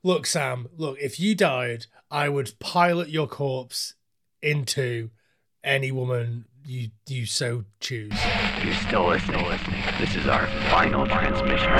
Look, Sam, look, if you died, I would pilot your corpse into any woman you so choose. You're still listening. This is our final transmission.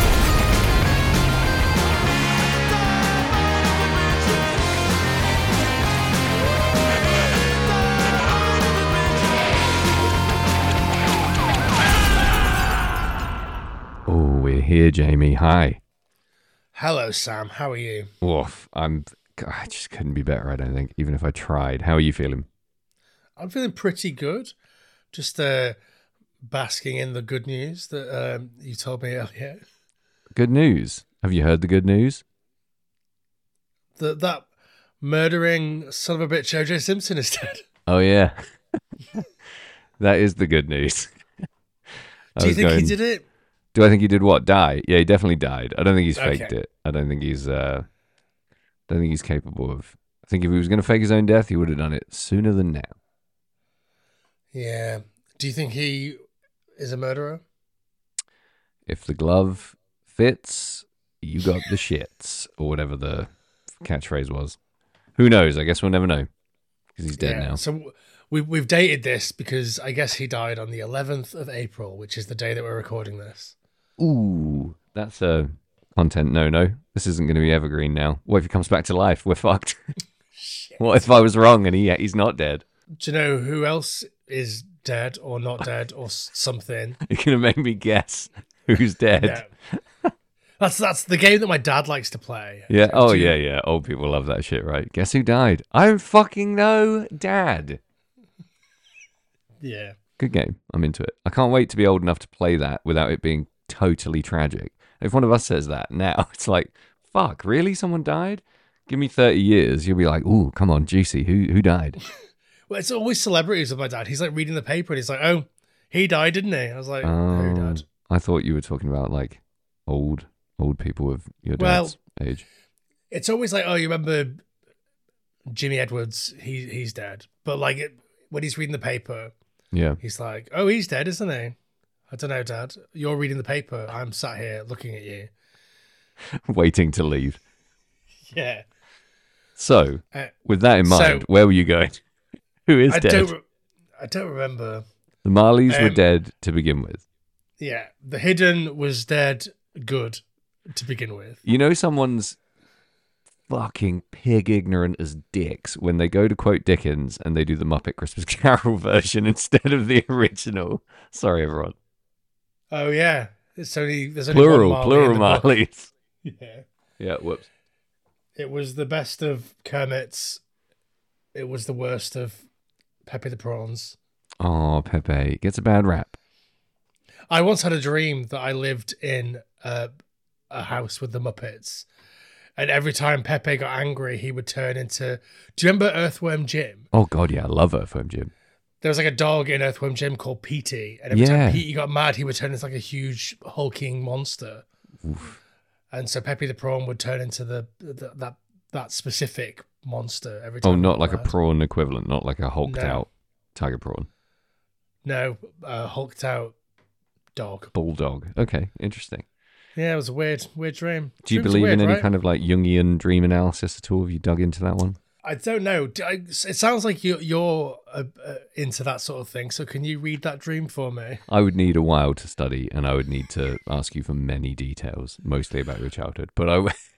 Oh, we're here, Jamie. Hi. Hello, Sam. How are you? Oof, I just couldn't be better, I don't think, even if I tried. How are you feeling? I'm feeling pretty good. Just basking in the good news that you told me earlier. Good news. Have you heard the good news? That murdering son of a bitch O.J. Simpson is dead. Oh, yeah. That is the good news. Do you think he did it? Do I think he did what? Die? Yeah, he definitely died. I don't think he's faked Okay. it. I don't think he's capable of. I think if he was going to fake his own death, he would have done it sooner than now. Yeah. Do you think he is a murderer? If the glove fits, you got the shits, or whatever the catchphrase was. Who knows? I guess we'll never know because he's dead now. So we've dated this because I guess he died on the 11th of April, which is the day that we're recording this. Ooh, that's a content no. This isn't going to be evergreen now. What if he comes back to life? We're fucked. Shit. What if I was wrong and he's not dead? Do you know who else is dead or not dead or something? You're going to make me guess who's dead. No. That's the game that my dad likes to play. Yeah. Oh, Do you- yeah. Old people love that shit, right? Guess who died? I don't fucking know, Dad. Yeah. Good game. I'm into it. I can't wait to be old enough to play that without it being totally tragic. If one of us says that now, it's like, fuck, really? Someone died? Give me 30 years. You'll be like, ooh, come on, juicy. Who died? Well, it's always celebrities with my dad. He's like reading the paper and he's like, oh, he died, didn't he? I was like, who died? I thought you were talking about like old people of your Well, dad's age. It's always like, oh, you remember Jimmy Edwards? He's dead. But like when he's reading the paper, Yeah. he's like, oh, he's dead, isn't he? I don't know, Dad. You're reading the paper. I'm sat here looking at you. Waiting to leave. Yeah. So, Uh, with that in mind, where were you going? Who is dead? I don't remember. The Marleys were Um, dead to begin with. Yeah. The Hidden was dead good to begin with. You know someone's fucking pig ignorant as dicks when they go to quote Dickens and they do the Muppet Christmas Carol version instead of the original. Sorry, everyone. Oh, yeah. There's only one Marley Plural in the book. Marleys. Yeah. Yeah, whoops. It was the best of Kermit's. It was the worst of Pepe the Prawns. Oh, Pepe gets a bad rap. I once had a dream that I lived in a house with the Muppets. And every time Pepe got angry, he would turn into... Do you remember Earthworm Jim? Oh, God, yeah, I love Earthworm Jim. There was like a dog in Earthworm Jim called Petey. And every Yeah. time Petey got mad, he would turn into like a huge hulking monster. Oof. And so Pepe the Prawn would turn into that specific monster every time. Oh, he not got like a mad. prawn equivalent, not like a hulked No. out tiger prawn. No, hulked out dog. Bulldog. Okay, interesting. Yeah, it was a weird dream. Do you Dreams are believe in weird, any right? kind of like Jungian dream analysis at all? Have you dug into that one? I don't know. It sounds like you're into that sort of thing. So can you read that dream for me? I would need a while to study, and I would need to ask you for many details, mostly about your childhood. But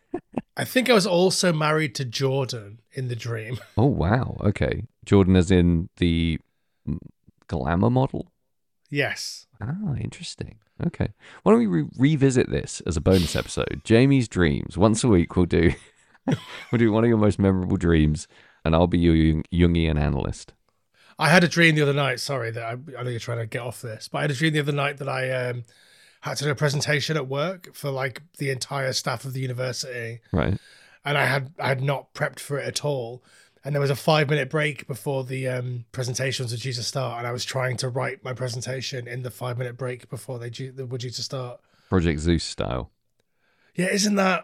I think I was also married to Jordan in the dream. oh wow, okay, Jordan, as in the glamour model. Yes. Ah, interesting. Okay, why don't we revisit this as a bonus episode? Jamie's dreams. Once a week, we'll do one of your most memorable dreams, and I'll be your Jungian analyst. I had a dream the other night. Sorry that I know you're trying to get off this, but I had a dream the other night that I had to do a presentation at work for like the entire staff of the university, Right. and I had not prepped for it at all. And there was a 5-minute break before the presentations were due to start, and I was trying to write my presentation in the 5-minute break before they were due to start. Project Zeus style. Yeah, isn't that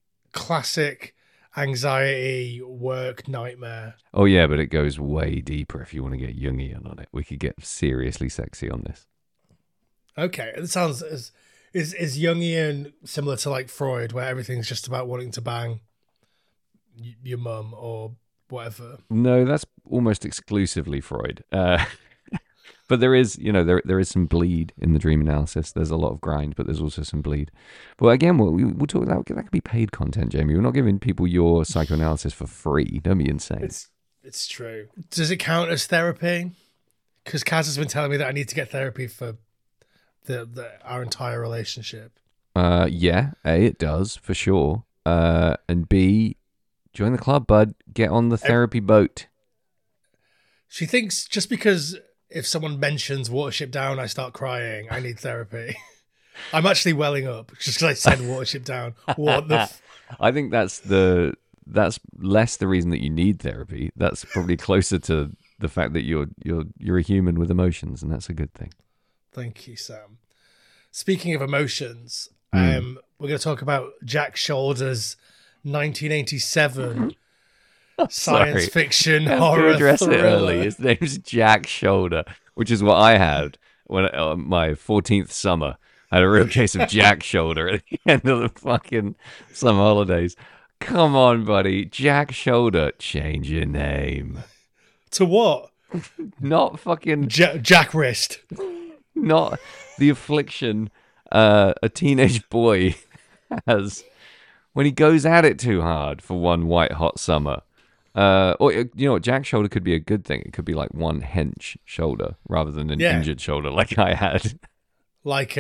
classic anxiety work nightmare? Oh yeah, but it goes way deeper if you want to get Jungian on it. We could get seriously sexy on this. Okay, it Is Jungian similar to like Freud, where everything's just about wanting to bang your mum or whatever? No, that's almost exclusively Freud. But there is, there is some bleed in the dream analysis. There's a lot of grind, but there's also some bleed. But again, we'll talk that could be paid content, Jamie. We're not giving people your psychoanalysis for free. Don't be insane. It's true. Does it count as therapy? Because Kaz has been telling me that I need to get therapy for our entire relationship. Yeah, A, it does for sure. And B, join the club, bud. Get on the therapy boat. She thinks just because if someone mentions Watership Down, I start crying, I need therapy. I'm actually welling up just because I said Watership Down. What the? I think that's less the reason that you need therapy. That's probably closer to the fact that you're a human with emotions, and that's a good thing. Thank you, Sam. Speaking of emotions, we're going to talk about Jack Shoulder's 1987 science fiction horror address thriller. it early. His name's Jack Shoulder, which is what I had when my 14th summer. I had a real case of Jack Shoulder at the end of the fucking summer holidays. Come on, buddy. Jack Shoulder. Change your name. To what? Not fucking... Jack Wrist. Not the affliction a teenage boy has when he goes at it too hard for one white hot summer. Or you know what, Jack Shoulder could be a good thing. It could be like one hench shoulder rather than an injured shoulder like I had. Like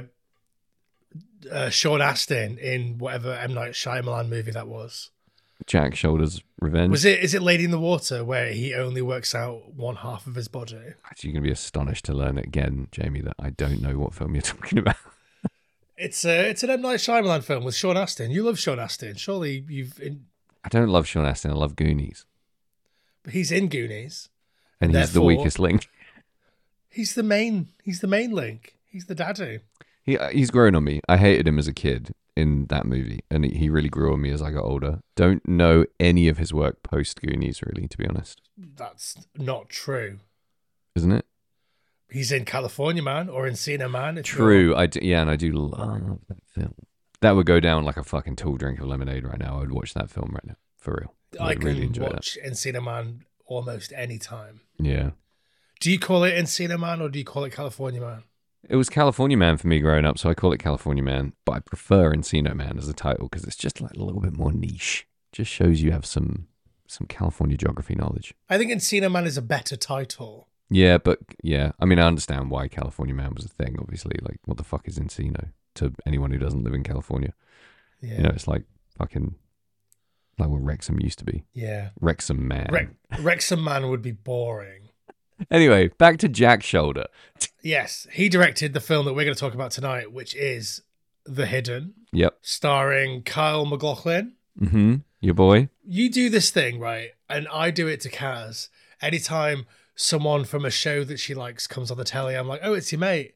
Sean Astin in whatever M. Night Shyamalan movie that was. Jack Shoulder's Revenge. Is it Lady in the Water where he only works out one half of his body? Actually, you're going to be astonished to learn again, Jamie, that I don't know what film you're talking about. It's an M. Night Shyamalan film with Sean Astin. You love Sean Astin. Surely I don't love Sean Astin. I love Goonies. But he's in Goonies. And he's the weakest link. He's the main link. He's the daddy. He's grown on me. I hated him as a kid in that movie, and he really grew on me as I got older. Don't know any of his work post Goonies, really, to be honest. That's not true. Isn't it? He's in California Man or Encino Man. True. I do love that film. That would go down like a fucking tall drink of lemonade right now. I would watch that film right now, for real. I can really enjoy watch Encino Man almost any time. Yeah. Do you call it Encino Man or do you call it California Man? It was California Man for me growing up, so I call it California Man. But I prefer Encino Man as a title because it's just like a little bit more niche. Just shows you have some California geography knowledge. I think Encino Man is a better title. Yeah, but yeah, I mean, I understand why California Man was a thing. Obviously, like, what the fuck is Encino to anyone who doesn't live in California? Yeah. You know, it's like fucking like what Wrexham used to be. Yeah. Wrexham Man. Wrexham Man would be boring. Anyway, back to Jack Shoulder. Yes, he directed the film that we're going to talk about tonight, which is The Hidden. Yep. Starring Kyle MacLachlan. Mm-hmm. Your boy. You do this thing, right? And I do it to Kaz. Anytime someone from a show that she likes comes on the telly, I'm like, oh, it's your mate.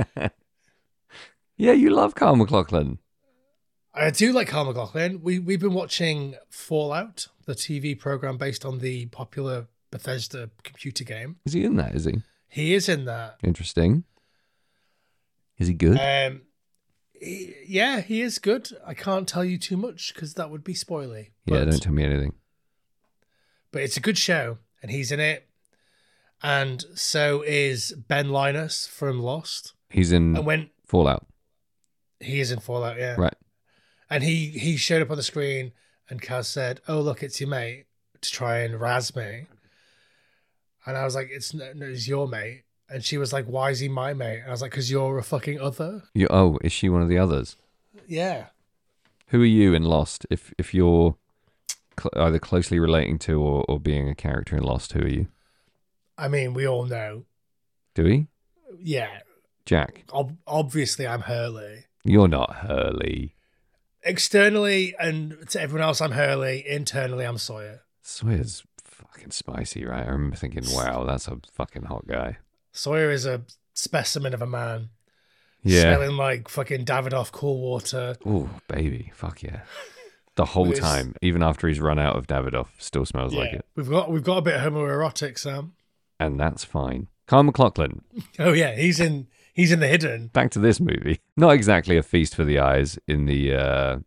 Yeah, you love Kyle MacLachlan. I do like Kyle MacLachlan. We've been watching Fallout, the TV program based on the popular Bethesda computer game. Is he in that, is he? He is in that. Interesting. Is he good? Yeah, he is good. I can't tell you too much because that would be spoily. Yeah, don't tell me anything. But it's a good show, and he's in it. And so is Ben Linus from Lost. He's in Fallout. He is in Fallout, yeah. Right. And he showed up on the screen, and Kaz said, oh, look, it's your mate, to try and razz me. And I was like, it's your mate. And she was like, why is he my mate? And I was like, because you're a fucking other. Is she one of the others? Yeah. Who are you in Lost? If you're either closely relating to or being a character in Lost, who are you? I mean, we all know. Do we? Yeah. Jack. Obviously, I'm Hurley. You're not Hurley. Externally and to everyone else, I'm Hurley. Internally, I'm Sawyer. Sawyer's fucking spicy, right? I remember thinking, wow, that's a fucking hot guy. Sawyer is a specimen of a man. Yeah. Smelling like fucking Davidoff cool water. Oh, baby. Fuck yeah. The whole time, even after he's run out of Davidoff, still smells like it. We've got a bit homoerotic, Sam. And that's fine. Kyle MacLachlan. Oh yeah, he's in He's in The Hidden. Back to this movie. Not exactly a feast for the eyes in the,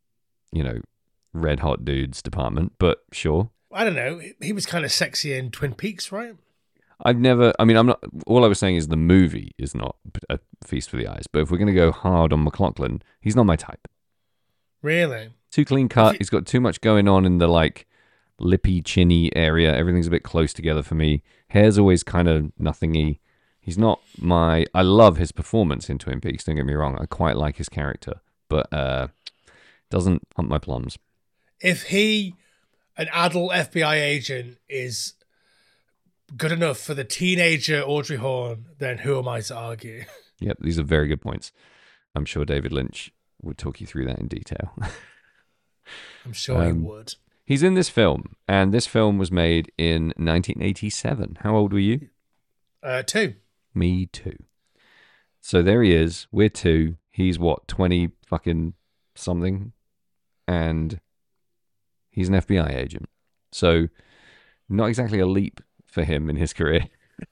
red hot dudes department, but sure. I don't know. He was kind of sexy in Twin Peaks, right? I'm not, all I was saying is the movie is not a feast for the eyes, but if we're going to go hard on McLaughlin, he's not my type. Really? Too clean cut. He's got too much going on in the, like, lippy, chinny area. Everything's a bit close together for me. Hair's always kind of nothingy. He's not I love his performance in Twin Peaks, don't get me wrong. I quite like his character, but doesn't pump my plums. If he, an adult FBI agent, is good enough for the teenager Audrey Horne, then who am I to argue? Yep, these are very good points. I'm sure David Lynch would talk you through that in detail. I'm sure he would. He's in this film, and this film was made in 1987. How old were you? 2. Me too. So there he is. We're 2. He's what, 20 fucking something? And he's an FBI agent. So not exactly a leap for him in his career.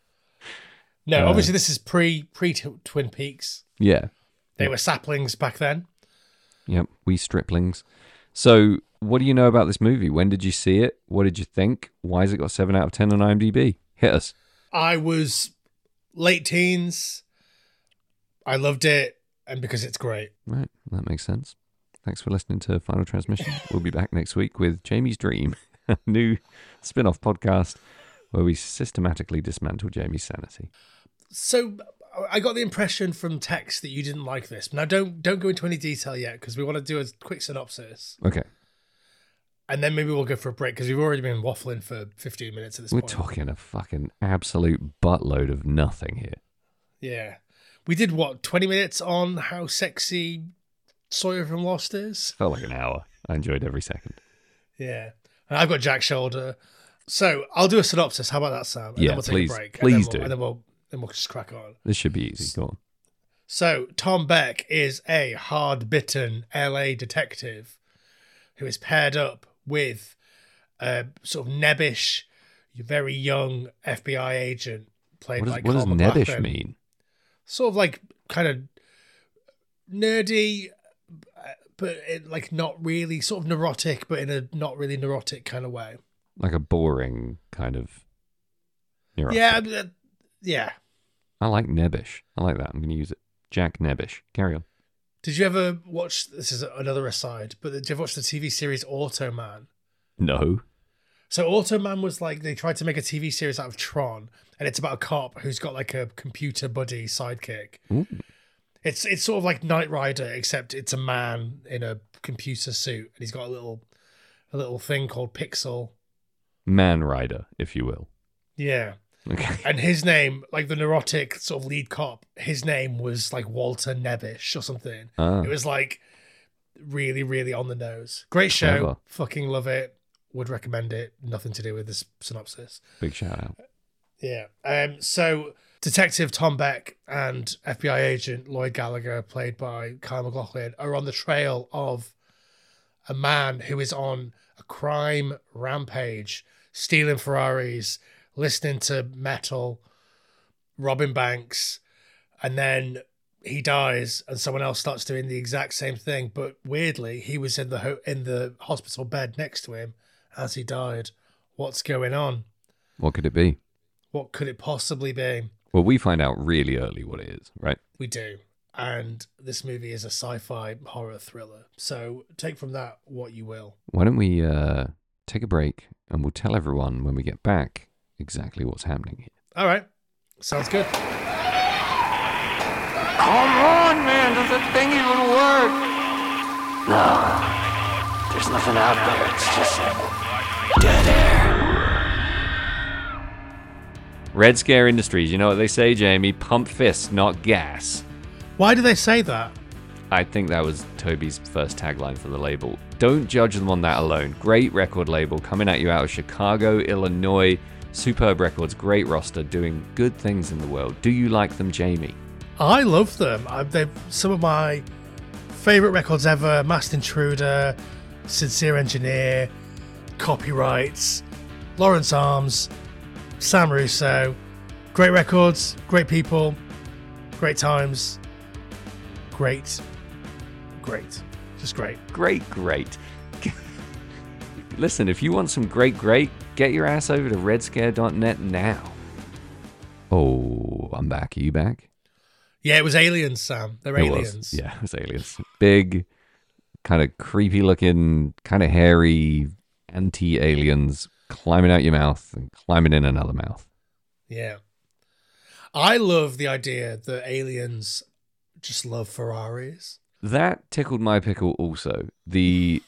No, obviously this is pre Twin Peaks. Yeah. They were saplings back then. Yep, we striplings. So what do you know about this movie? When did you see it? What did you think? Why has it got 7 out of 10 on IMDb? Hit us. I was late teens. I loved it, and because it's great. Right, that makes sense. Thanks for listening to Final Transmission. We'll be back next week with Jamie's Dream, a new spin-off podcast where we systematically dismantle Jamie's sanity. So I got the impression from text that you didn't like this. Now, don't go into any detail yet, because we want to do a quick synopsis. Okay. And then maybe we'll go for a break, because we've already been waffling for 15 minutes at this point. We're talking a fucking absolute buttload of nothing here. Yeah. We did, 20 minutes on how sexy Sawyer from Lost is? Felt like an hour. I enjoyed every second. Yeah. And I've got Jack Shoulder. So I'll do a synopsis. How about that, Sam? And Yeah, then we'll take please. a break. Please do. And then we'll just crack on. This should be easy. Go on. So Tom Beck is a hard-bitten LA detective who is paired up with a sort of nebbish, very young FBI agent played by What does Carl nebbish McLachlan. mean? Sort of like kind of nerdy, but like not really, sort of neurotic, but in a not really neurotic kind of way. Like a boring kind of neurotic. Yeah. I like nebbish. I like that. I'm going to use it. Jack Nebbish. Carry on. Did you ever watch, this is another aside, but did you ever watch the TV series Automan? No. So Automan was like, they tried to make a TV series out of Tron, and it's about a cop who's got like a computer buddy sidekick. Ooh. It's sort of like Knight Rider, except it's a man in a computer suit, and he's got a little thing called Pixel. Man Rider, if you will. Yeah. Okay. And his name, like the neurotic sort of lead cop, his name was like Walter Nebbish or something. Ah. It was like really, really on the nose. Great show. Clever. Fucking love it. Would recommend it. Nothing to do with this synopsis. Big shout out. Yeah. So Detective Tom Beck and FBI agent Lloyd Gallagher, played by Kyle MacLachlan, are on the trail of a man who is on a crime rampage, stealing Ferraris, listening to metal, robbing banks, and then he dies and someone else starts doing the exact same thing. But weirdly, he was in the hospital bed next to him as he died. What's going on? What could it be? What could it possibly be? Well, we find out really early what it is, right? We do. And this movie is a sci-fi horror thriller. So take from that what you will. Why don't we take a break and we'll tell everyone when we get back exactly what's happening here. All right. Sounds good. Come on, man. Does that thing even work? No. There's nothing out there. It's just dead air. Red Scare Industries, you know what they say, Jamie? Pump fist, not gas. Why do they say that? I think that was Toby's first tagline for the label. Don't judge them on that alone. Great record label coming at you out of Chicago, Illinois. Superb records, great roster, doing good things in the world. Do you like them, Jamie? I love them. They're some of my favorite records ever. Masked Intruder, Sincere Engineer, Copyrights, Lawrence Arms, Sam Russo. Great records, great people, Great times. Great. Just great. Great. Listen, if you want some great, get your ass over to redscare.net now. Oh, I'm back. Are you back? Yeah, it was aliens, Sam. They're aliens. Yeah, it was aliens. Big, kind of creepy looking, kind of hairy anti-aliens climbing out your mouth and climbing in another mouth. Yeah. I love the idea that aliens just love Ferraris. That tickled my pickle also. The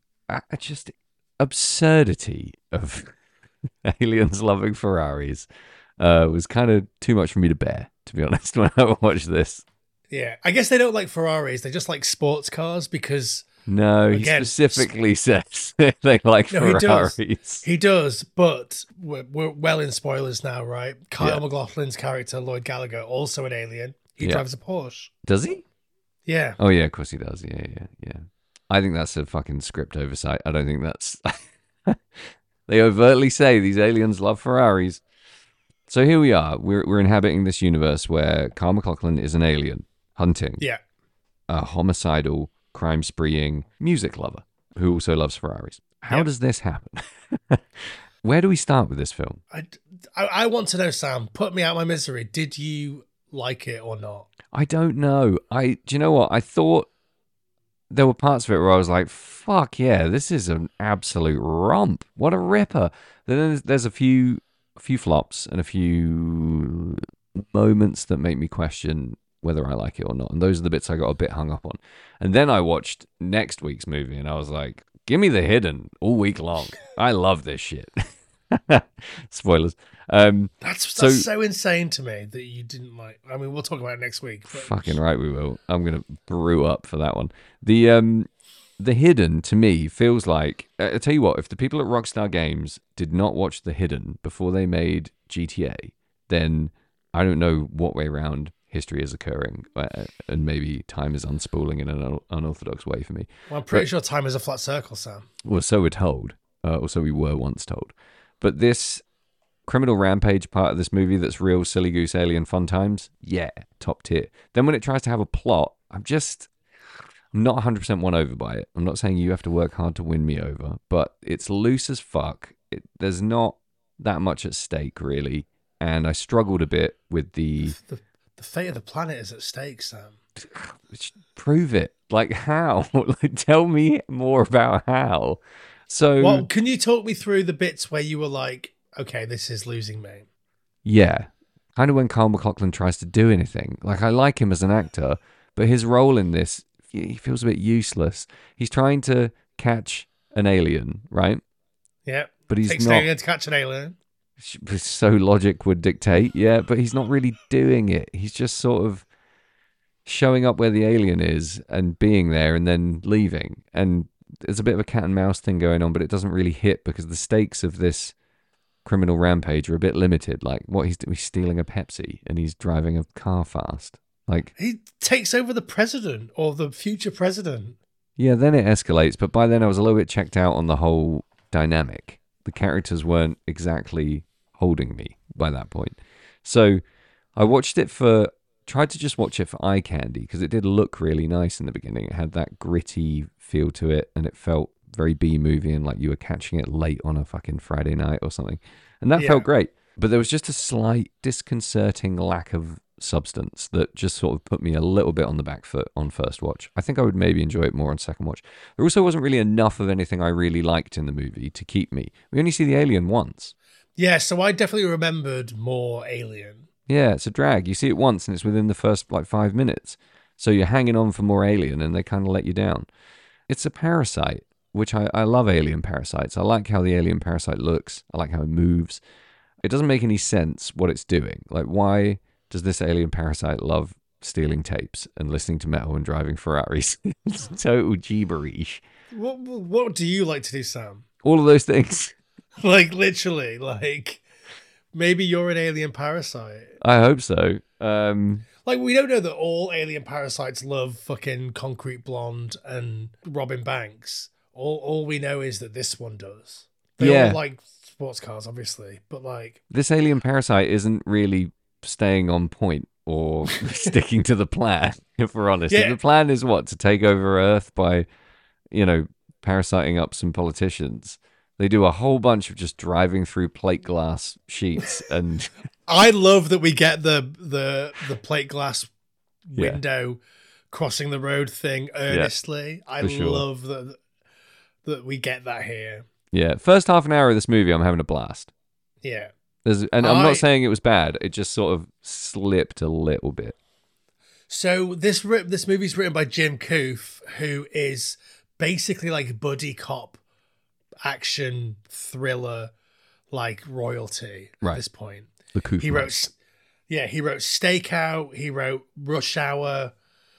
just absurdity of aliens loving Ferraris was kind of too much for me to bear, to be honest, when I watched this. Yeah. I guess they don't like Ferraris. They just like sports cars because... No, he Again, specifically says they like Ferraris. He does, but we're well in spoilers now, right? Kyle MacLachlan's character, Lloyd Gallagher, also an alien. He drives a Porsche. Does he? Yeah. Oh, yeah, of course he does. Yeah. I think that's a fucking script oversight. I don't think that's... They overtly say these aliens love Ferraris. So here we are. We're inhabiting this universe where Kyle MacLachlan is an alien hunting. Yeah. A homicidal, crime-spreeing music lover who also loves Ferraris. How does this happen? Where do we start with this film? I want to know, Sam. Put me out my misery. Did you like it or not? I don't know. Do you know what? I thought there were parts of it where I was like, fuck yeah, this is an absolute romp. What a ripper. Then there's a few flops and a few moments that make me question whether I like it or not. And those are the bits I got a bit hung up on. And then I watched next week's movie and I was like, give me The Hidden all week long. I love this shit. Spoilers. That's so insane to me that you didn't like. I mean, we'll talk about it next week. But... Fucking right, we will. I'm gonna brew up for that one. The Hidden to me feels like. I tell you what, if the people at Rockstar Games did not watch The Hidden before they made GTA, then I don't know what way around history is occurring, and maybe time is unspooling in an unorthodox way for me. Well, I'm pretty sure time is a flat circle, Sam. Well, so we're told, or so we were once told. But this criminal rampage part of this movie that's real silly goose alien fun times, yeah, top tier. Then when it tries to have a plot, I'm not 100% won over by it. I'm not saying you have to work hard to win me over, but it's loose as fuck. There's not that much at stake, really. And I struggled a bit with the fate of the planet is at stake, Sam. Prove it. Like, how? Like, tell me more about how. So, well, can you talk me through the bits where you were like, okay, this is losing me? Yeah. Kind of when Kyle MacLachlan tries to do anything. Like, I like him as an actor, but his role in this, he feels a bit useless. He's trying to catch an alien, right? Yeah. But he's Takes not. an alien to catch an alien. So logic would dictate, yeah, but he's not really doing it. He's just sort of showing up where the alien is and being there and then leaving. And there's a bit of a cat and mouse thing going on, but it doesn't really hit because the stakes of this criminal rampage are a bit limited. Like, what he's stealing a Pepsi and he's driving a car fast. Like, he takes over the president or the future president. Yeah, then it escalates, but by then I was a little bit checked out on the whole dynamic. The characters weren't exactly holding me by that point. So I tried to just watch it for eye candy because it did look really nice in the beginning. It had that gritty feel to it and it felt very B-movie and like you were catching it late on a fucking Friday night or something. And that felt great. But there was just a slight disconcerting lack of substance that just sort of put me a little bit on the back foot on first watch. I think I would maybe enjoy it more on second watch. There also wasn't really enough of anything I really liked in the movie to keep me. We only see the alien once. Yeah, so I definitely remembered more Alien. Yeah, it's a drag. You see it once and it's within the first 5 minutes. So you're hanging on for more Alien and they kind of let you down. It's a parasite, which I love alien parasites. I like how the alien parasite looks. I like how it moves. It doesn't make any sense what it's doing. Like, why does this alien parasite love stealing tapes and listening to metal and driving Ferraris? It's total gibberish. What do you like to do, Sam? All of those things. Like, literally, like, maybe you're an alien parasite. I hope so. Like, we don't know that all alien parasites love fucking Concrete Blonde and Robin Banks. All we know is that this one does. They all like sports cars, obviously, but like... This alien parasite isn't really staying on point or sticking to the plan, if we're honest. Yeah. If the plan is what? To take over Earth by, parasiting up some politicians. They do a whole bunch of just driving through plate glass sheets and I love that we get the plate glass Yeah. window crossing the road thing earnestly. I for sure. love that we get that here. yeah. First half an hour of this movie, I'm having a blast. Yeah. I'm not saying it was bad. It just sort of slipped a little bit. So this movie's written by Jim Koof, who is basically like buddy cop action thriller like royalty at Right. this point. The Koof He man. wrote Stakeout, he wrote Rush Hour,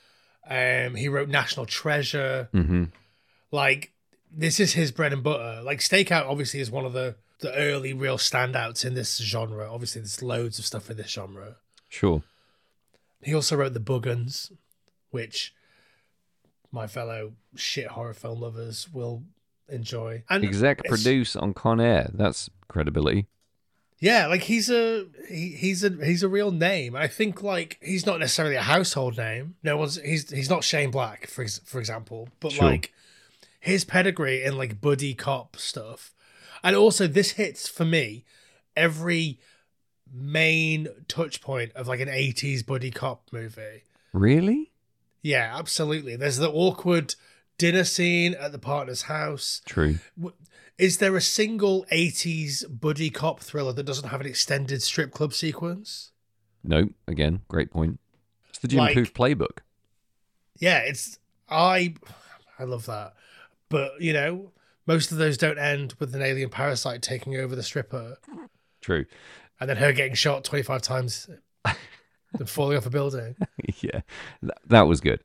he wrote National Treasure. Mm-hmm. Like, this is his bread and butter. Like, Stakeout obviously is one of the early real standouts in this genre. Obviously, there's loads of stuff in this genre. Sure. He also wrote The Buggans, which my fellow shit horror film lovers will enjoy. And Exec it's- produce on Con Air. That's credibility. Yeah, like he's a real name. I think like he's not necessarily a household name. He's not Shane Black for example, but Sure. like his pedigree in like buddy cop stuff. And also this hits for me every main touch point of like an 80s buddy cop movie. Really? Yeah, absolutely. There's the awkward dinner scene at the partner's house. True. Is there a single 80s buddy cop thriller that doesn't have an extended strip club sequence? No, again, great point. It's the Jim Like- Koof playbook. Yeah, I love that. But, most of those don't end with an alien parasite taking over the stripper True. and then her getting shot 25 times and falling off a building. Yeah, that was good.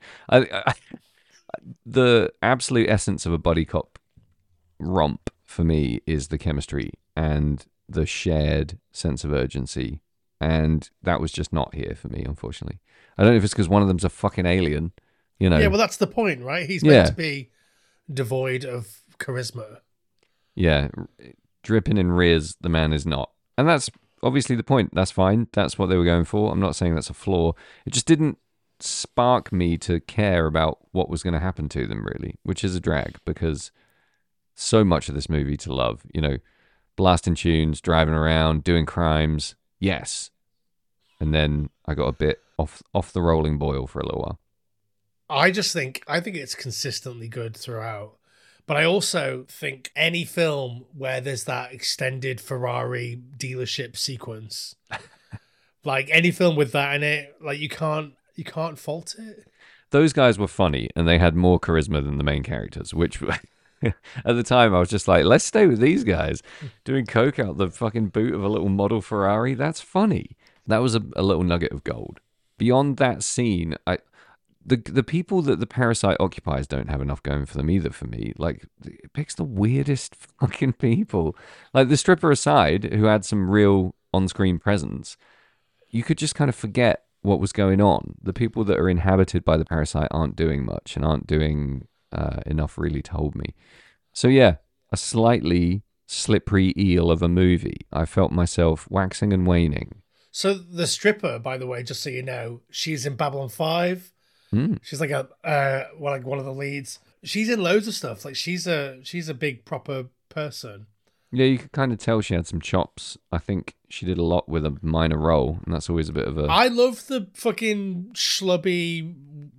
The absolute essence of a buddy cop romp for me is the chemistry and the shared sense of urgency, and that was just not here for me, unfortunately. I don't know if it's because one of them's a fucking alien, Yeah, well, that's the point, right? He's meant Yeah. to be devoid of charisma. Yeah, dripping in rears, the man is not, and that's obviously the point. That's fine. That's what they were going for. I'm not saying that's a flaw. It just didn't spark me to care about what was going to happen to them, really, which is a drag because so much of this movie to love, blasting tunes, driving around, doing crimes, yes, and then I got a bit off the rolling boil for a little while. I think it's consistently good throughout. But I also think any film where there's that extended Ferrari dealership sequence, like any film with that in it, like you can't fault it. Those guys were funny and they had more charisma than the main characters, which at the time I was just like, let's stay with these guys doing coke out the fucking boot of a little model Ferrari. That's funny. That was a little nugget of gold. Beyond that scene, the people that the parasite occupies don't have enough going for them either for me. Like, it picks the weirdest fucking people. Like, the stripper aside, who had some real on-screen presence, you could just kind of forget what was going on. The people that are inhabited by the parasite aren't doing much and aren't doing enough really to hold me. So yeah, a slightly slippery eel of a movie. I felt myself waxing and waning. So the stripper, by the way, just so you know, she's in Babylon 5. She's like one of the leads. She's in loads of stuff. Like she's a big proper person. Yeah, you could kind of tell she had some chops. I think she did a lot with a minor role, and that's always a bit of a... I love the fucking schlubby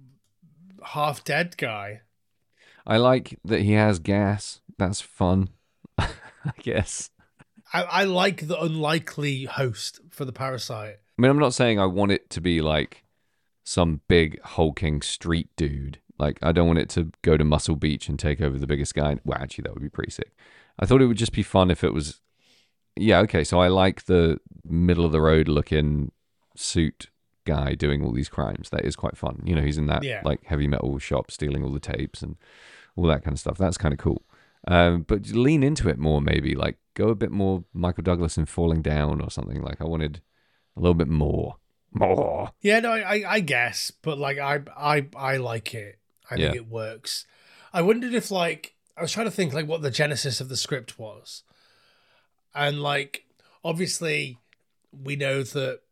half dead guy. I like that he has gas. That's fun, I guess. I like the unlikely host for the parasite. I mean, I'm not saying I want it to be like some big hulking street dude. Like, I don't want it to go to Muscle Beach and take over the biggest guy. Well, actually, that would be pretty sick. I thought it would just be fun if it was... Yeah, okay, so I like the middle-of-the-road looking suit guy doing all these crimes. That is quite fun. He's in that like heavy metal shop stealing all the tapes and all that kind of stuff. That's kind of cool. But lean into it more, maybe. Like, go a bit more Michael Douglas in Falling Down or something. Like, I wanted a little bit more. More. Yeah, no, I guess, but like I like it. I think it works. I wondered if I was trying to think like what the genesis of the script was, and like obviously we know that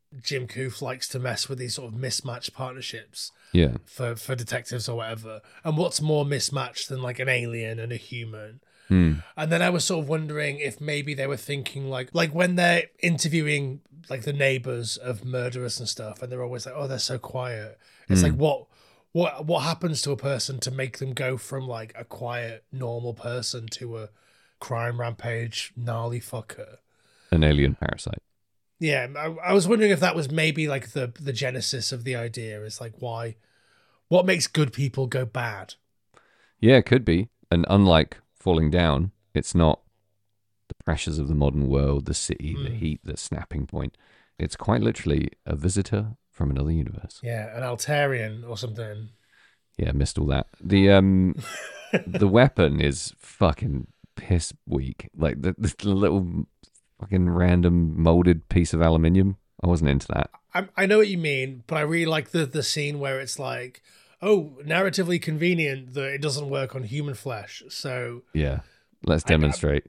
Jim Coof likes to mess with these sort of mismatched partnerships Yeah. for detectives or whatever. And what's more mismatched than like an alien and a human? Hmm. And then I was sort of wondering if maybe they were thinking like when they're interviewing like the neighbors of murderers and stuff, and they're always like, oh, they're so quiet. It's like what happens to a person to make them go from like a quiet, normal person to a crime rampage, gnarly fucker? An alien parasite. Yeah, I was wondering if that was maybe like the genesis of the idea. Is like what makes good people go bad? Yeah, it could be. And unlike Falling Down, it's not the pressures of the modern world, the city, the heat, the snapping point. It's quite literally a visitor from another universe. Yeah, an Altarian or something. Yeah, missed all that. The the weapon is fucking piss weak. Like the little fucking random molded piece of aluminium. I wasn't into that. I know what you mean, but I really like the scene where it's like, oh, narratively convenient that it doesn't work on human flesh. So Yeah, let's demonstrate.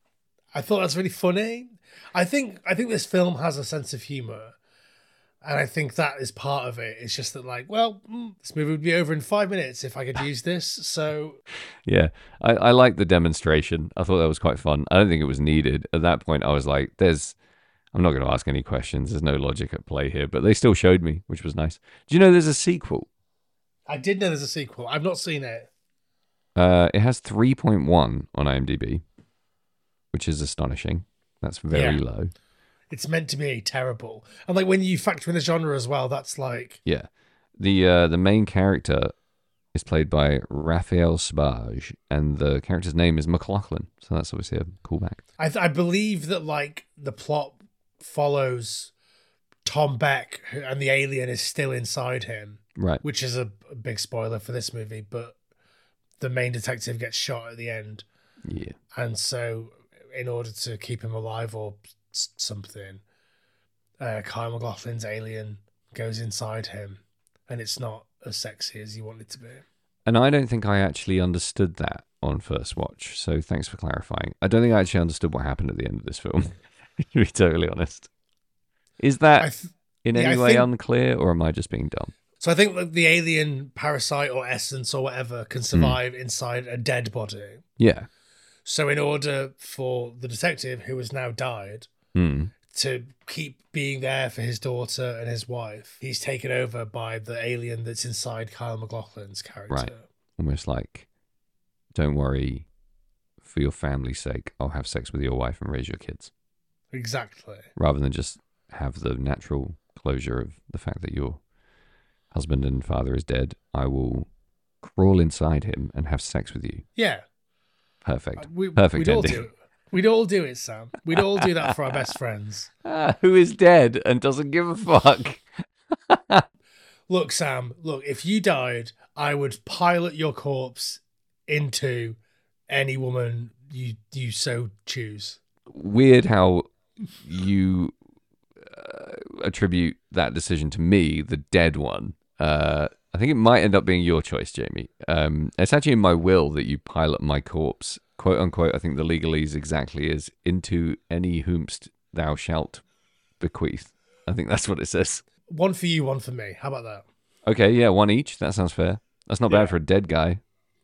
I thought that's really funny. I think this film has a sense of humor, and I think that is part of it. It's just that like, well, this movie would be over in 5 minutes if I could use this. So Yeah, I like the demonstration. I thought that was quite fun. I don't think it was needed. At that point, I was like, I'm not going to ask any questions. There's no logic at play here. But they still showed me, which was nice. Do you know there's a sequel? I did know there's a sequel. I've not seen it. It has 3.1 on IMDb, which is astonishing. That's very low. It's meant to be terrible. And like when you factor in the genre as well, that's like... Yeah. The main character is played by Raphael Sbarge, and the character's name is McLaughlin. So that's obviously a callback. I believe that like the plot follows Tom Beck, and the alien is still inside him. Right. Which is a big spoiler for this movie, but the main detective gets shot at the end. Yeah. And so in order to keep him alive or something, Kyle MacLachlan's alien goes inside him, and it's not as sexy as you want it to be. And I don't think I actually understood that on first watch, so thanks for clarifying. I don't think I actually understood what happened at the end of this film, to be totally honest. Is that in any way unclear, or am I just being dumb? So I think that the alien parasite or essence or whatever can survive inside a dead body. Yeah. So in order for the detective, who has now died, to keep being there for his daughter and his wife, he's taken over by the alien that's inside Kyle MacLachlan's character. Right. Almost like, don't worry, for your family's sake, I'll have sex with your wife and raise your kids. Exactly. Rather than just have the natural closure of the fact that your husband and father is dead, I will crawl inside him and have sex with you. Yeah. Perfect. we'd Perfect ending. all do it. We'd all do it, Sam. We'd all do that for our best friends. Who is dead and doesn't give a fuck. Look, Sam, if you died, I would pilot your corpse into any woman you so choose. Weird how you attribute that decision to me, the dead one. I think it might end up being your choice, Jamie. It's actually in my will that you pilot my corpse, quote unquote. I think the legalese exactly is into any whomst thou shalt bequeath. I think that's what it says. One for you, one for me. How about that? Okay, yeah, one each. That sounds fair. That's not bad for a dead guy.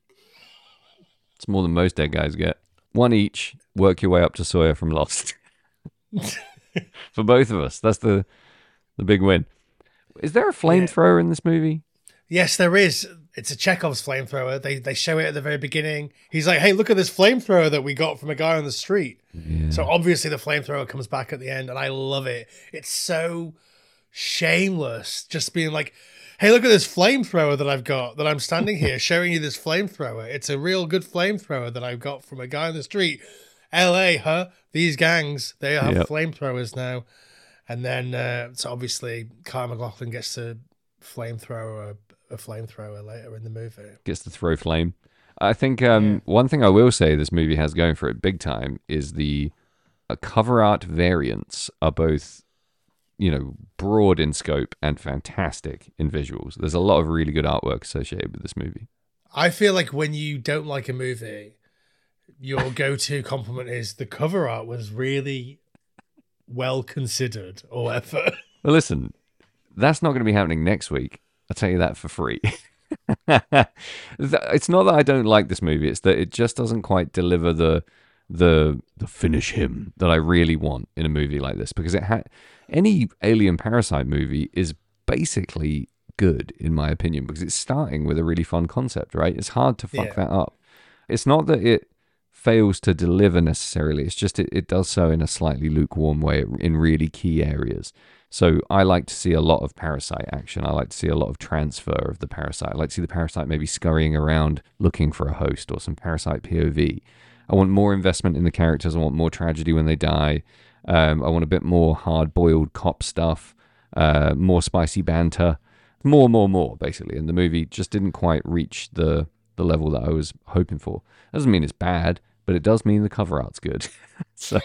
It's more than most dead guys get. One each. Work your way up to Sawyer from Lost. For both of us. That's the big win. Is there a flamethrower in this movie? Yes, there is. It's a Chekhov's flamethrower. They show it at the very beginning. He's like, hey, look at this flamethrower that we got from a guy on the street. Yeah. So obviously the flamethrower comes back at the end, and I love it. It's so shameless, just being like, hey, look at this flamethrower that I've got, that I'm standing here showing you this flamethrower. It's a real good flamethrower that I've got from a guy on the street. LA, huh? These gangs, they have flamethrowers now. And then, so obviously, Kyle MacLachlan gets to flamethrower a flamethrower later in the movie. Gets to throw flame. I think one thing I will say this movie has going for it big time is the cover art variants are both, broad in scope and fantastic in visuals. There's a lot of really good artwork associated with this movie. I feel like when you don't like a movie, your go-to compliment is the cover art was really well considered or whatever. Well, listen, that's not going to be happening next week. I'll tell you that for free. It's not that I don't like this movie. It's that it just doesn't quite deliver the finish him that I really want in a movie like this. Because any Alien Parasite movie is basically good, in my opinion, because it's starting with a really fun concept, right? It's hard to fuck that up. It's not that it fails to deliver necessarily. It's just it does so in a slightly lukewarm way in really key areas. So I like to see a lot of Parasite action. I like to see a lot of transfer of the Parasite. I like to see the Parasite maybe scurrying around looking for a host or some Parasite POV. I want more investment in the characters. I want more tragedy when they die. I want a bit more hard-boiled cop stuff, more spicy banter, more, basically. And the movie just didn't quite reach the level that I was hoping for. Doesn't mean it's bad, but it does mean the cover art's good. So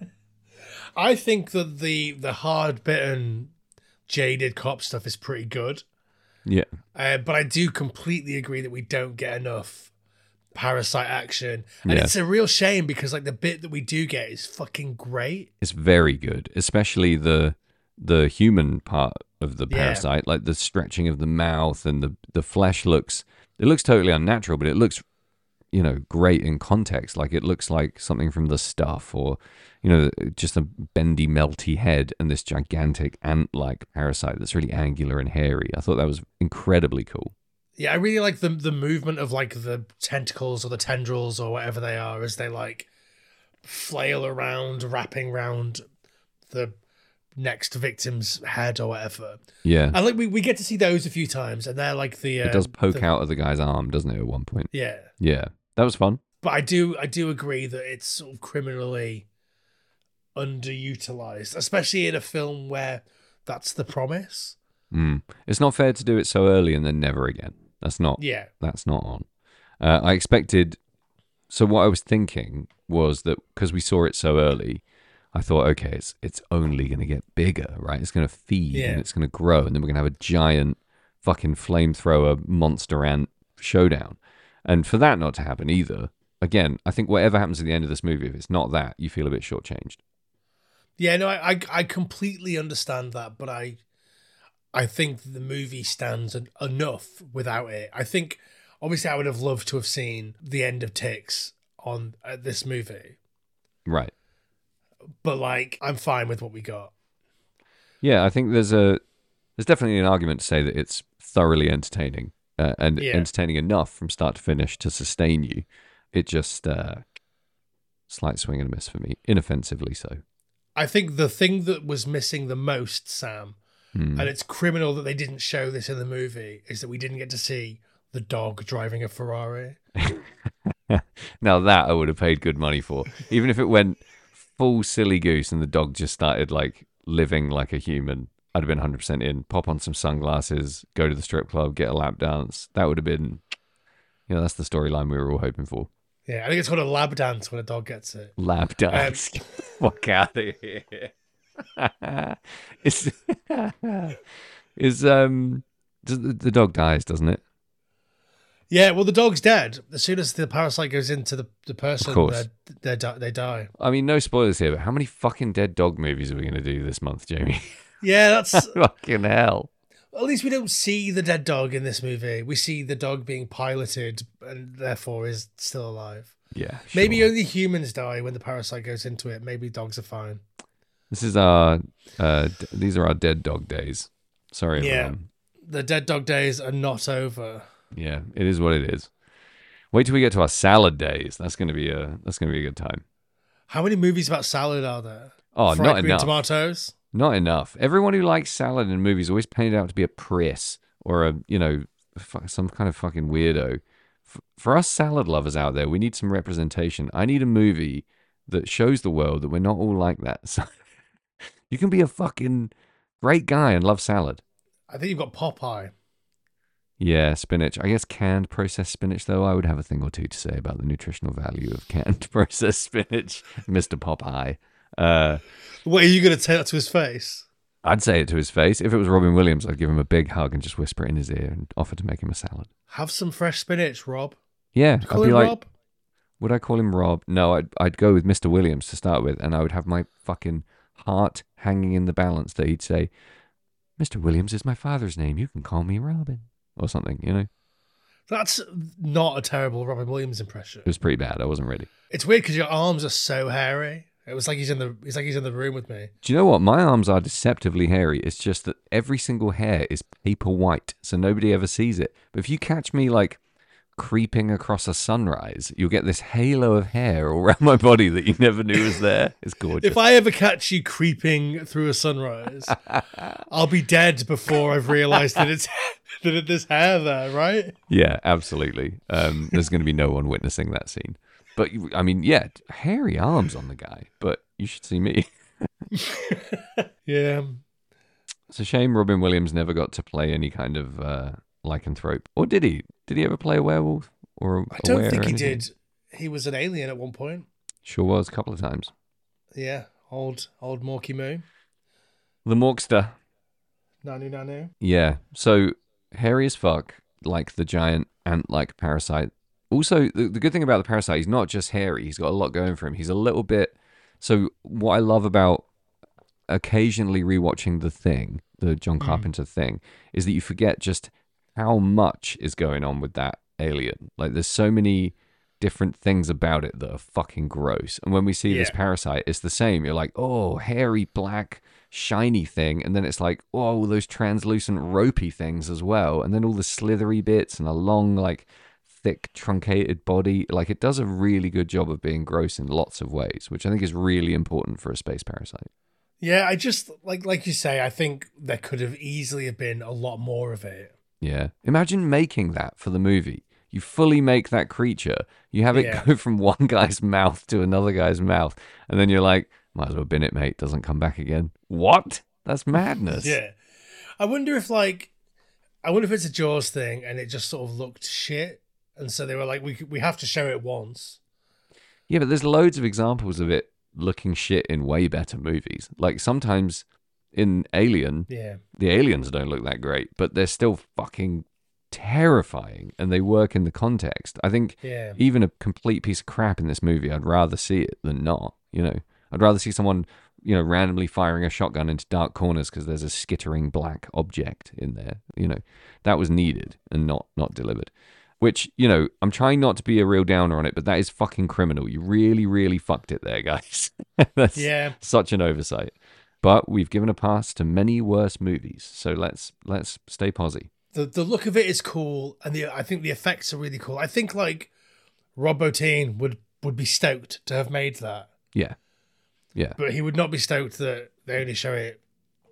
I think that the hard-bitten, jaded cop stuff is pretty good. Yeah. But I do completely agree that we don't get enough Parasite action. And it's a real shame because like the bit that we do get is fucking great. It's very good, especially the human part of the Parasite, like the stretching of the mouth and the flesh looks totally unnatural, but it looks, great in context. Like it looks like something from The Stuff or, just a bendy, melty head and this gigantic ant-like parasite that's really angular and hairy. I thought that was incredibly cool. Yeah, I really like the movement of like the tentacles or the tendrils or whatever they are as they like flail around, wrapping around the next victim's head or whatever. Yeah. And like we get to see those a few times and they're like it does poke out of the guy's arm, doesn't it, at one point? Yeah. Yeah. That was fun. But I do agree that it's sort of criminally underutilized, especially in a film where that's the promise. It's not fair to do it so early and then never again. That's not on. I expected. So what I was thinking was that because we saw it so early, I thought, okay, it's only going to get bigger, right? It's going to feed and it's going to grow, and then we're going to have a giant fucking flamethrower monster ant showdown. And for that not to happen either, again, I think whatever happens at the end of this movie, if it's not that, you feel a bit shortchanged. Yeah, no, I completely understand that, but I think the movie stands enough without it. I think, obviously, I would have loved to have seen the end of Ticks on this movie. Right. But, like, I'm fine with what we got. Yeah, I think there's definitely an argument to say that it's thoroughly entertaining and entertaining enough from start to finish to sustain you. It just, slight swing and a miss for me, inoffensively so. I think the thing that was missing the most, Sam, and it's criminal that they didn't show this in the movie, is that we didn't get to see the dog driving a Ferrari. Now that I would have paid good money for. Even if it went full silly goose and the dog just started like living like a human, I'd have been 100% in. Pop on some sunglasses, go to the strip club, get a lap dance. That would have been, that's the storyline we were all hoping for. Yeah, I think it's called a lab dance when a dog gets it. Lab dance. Fuck out of here. The dog dies, doesn't it? Yeah, well, the dog's dead. As soon as the parasite goes into the person, of course. they die. I mean, no spoilers here, but how many fucking dead dog movies are we going to do this month, Jamie? Yeah, that's... Fucking hell. At least we don't see the dead dog in this movie. We see the dog being piloted and therefore is still alive. Yeah, sure. Maybe only humans die when the parasite goes into it. Maybe dogs are fine. This is these are our dead dog days. Sorry, everyone. The dead dog days are not over. Yeah, it is what it is. Wait till we get to our salad days. That's gonna be a good time. How many movies about salad are there? Oh, Fried not green enough. Tomatoes. Not enough. Everyone who likes salad in movies always painted out to be a priss or some kind of fucking weirdo. For us salad lovers out there, we need some representation. I need a movie that shows the world that we're not all like that. So you can be a fucking great guy and love salad. I think you've got Popeye. Yeah, spinach. I guess canned processed spinach, though, I would have a thing or two to say about the nutritional value of canned processed spinach, Mr. Popeye. What, are you going to say that to his face? I'd say it to his face. If it was Robin Williams, I'd give him a big hug and just whisper it in his ear and offer to make him a salad. Have some fresh spinach, Rob. Yeah. Call him Rob? Would I call him Rob? No, I'd go with Mr. Williams to start with, and I would have my fucking heart hanging in the balance that he'd say, Mr. Williams is my father's name. You can call me Robin. Or something, you know? That's not a terrible Robin Williams impression. It was pretty bad. I wasn't ready. It's weird because your arms are so hairy. It was like he's in the room with me. Do you know what? My arms are deceptively hairy. It's just that every single hair is paper white, so nobody ever sees it. But if you catch me like creeping across a sunrise, you'll get this halo of hair all around my body that you never knew was there. It's gorgeous. If I ever catch you creeping through a sunrise, I'll be dead before I've realised that there's hair there, right? Yeah, absolutely. There's going to be no one witnessing that scene. But, I mean, yeah, hairy arms on the guy, but you should see me. Yeah. It's a shame Robin Williams never got to play any kind of lycanthrope. Or did he? Did he ever play a werewolf? Or I don't think he did. He was an alien at one point. Sure was, a couple of times. Yeah, old Morky Moo. The Morkster. Nanu. Yeah, so hairy as fuck, like the giant ant-like parasite. Also, the good thing about the parasite, he's not just hairy. He's got a lot going for him. He's a little bit... So what I love about occasionally rewatching The Thing, the John Carpenter Thing, is that you forget just how much is going on with that alien. Like, there's so many different things about it that are fucking gross. And when we see this parasite, it's the same. You're like, oh, hairy, black, shiny thing. And then it's like, oh, those translucent, ropey things as well. And then all the slithery bits and a long, like... thick truncated body. Like, it does a really good job of being gross in lots of ways, which I think is really important for a space parasite. Yeah, I just like you say, I think there could have easily have been a lot more of it. Yeah, imagine making that for the movie. You fully make that creature, you have it go from one guy's mouth to another guy's mouth, and then you're like, might as well bin it, mate, doesn't come back again. What? That's madness. Yeah, I wonder if it's a Jaws thing and it just sort of looked shit. And so they were like, we have to show it once. Yeah, but there's loads of examples of it looking shit in way better movies. Like, sometimes in Alien, the aliens don't look that great, but they're still fucking terrifying, and they work in the context. I think even a complete piece of crap in this movie, I'd rather see it than not, you know? I'd rather see someone, you know, randomly firing a shotgun into dark corners because there's a skittering black object in there, you know? That was needed and not delivered. Which, you know, I'm trying not to be a real downer on it, but that is fucking criminal. You really, really fucked it there, guys. That's such an oversight. But we've given a pass to many worse movies, so let's stay posy. The look of it is cool, and I think the effects are really cool. I think like Rob Bottin would be stoked to have made that. Yeah. But he would not be stoked that they only show it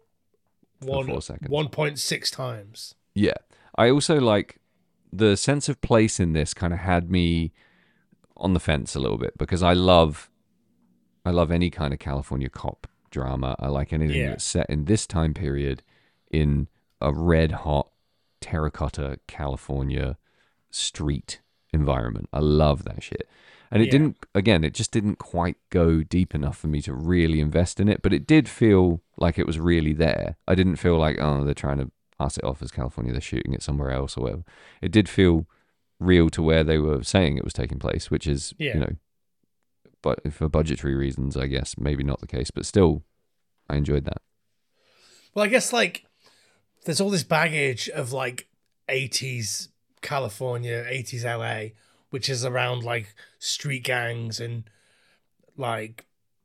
1.6 times. Yeah. I also like... The sense of place in this kind of had me on the fence a little bit, because I love any kind of California cop drama. I like anything that's set in this time period in a red hot terracotta California street environment. I love that shit. And it just didn't quite go deep enough for me to really invest in it, but it did feel like it was really there. I didn't feel like, oh, they're trying to pass it off as California, they're shooting it somewhere else or whatever. It did feel real to where they were saying it was taking place, which is, you know, but for budgetary reasons, I guess, maybe not the case, but still, I enjoyed that. Well, I guess, like, there's all this baggage of, like, 80s California, 80s LA, which is around, like, street gangs and, like,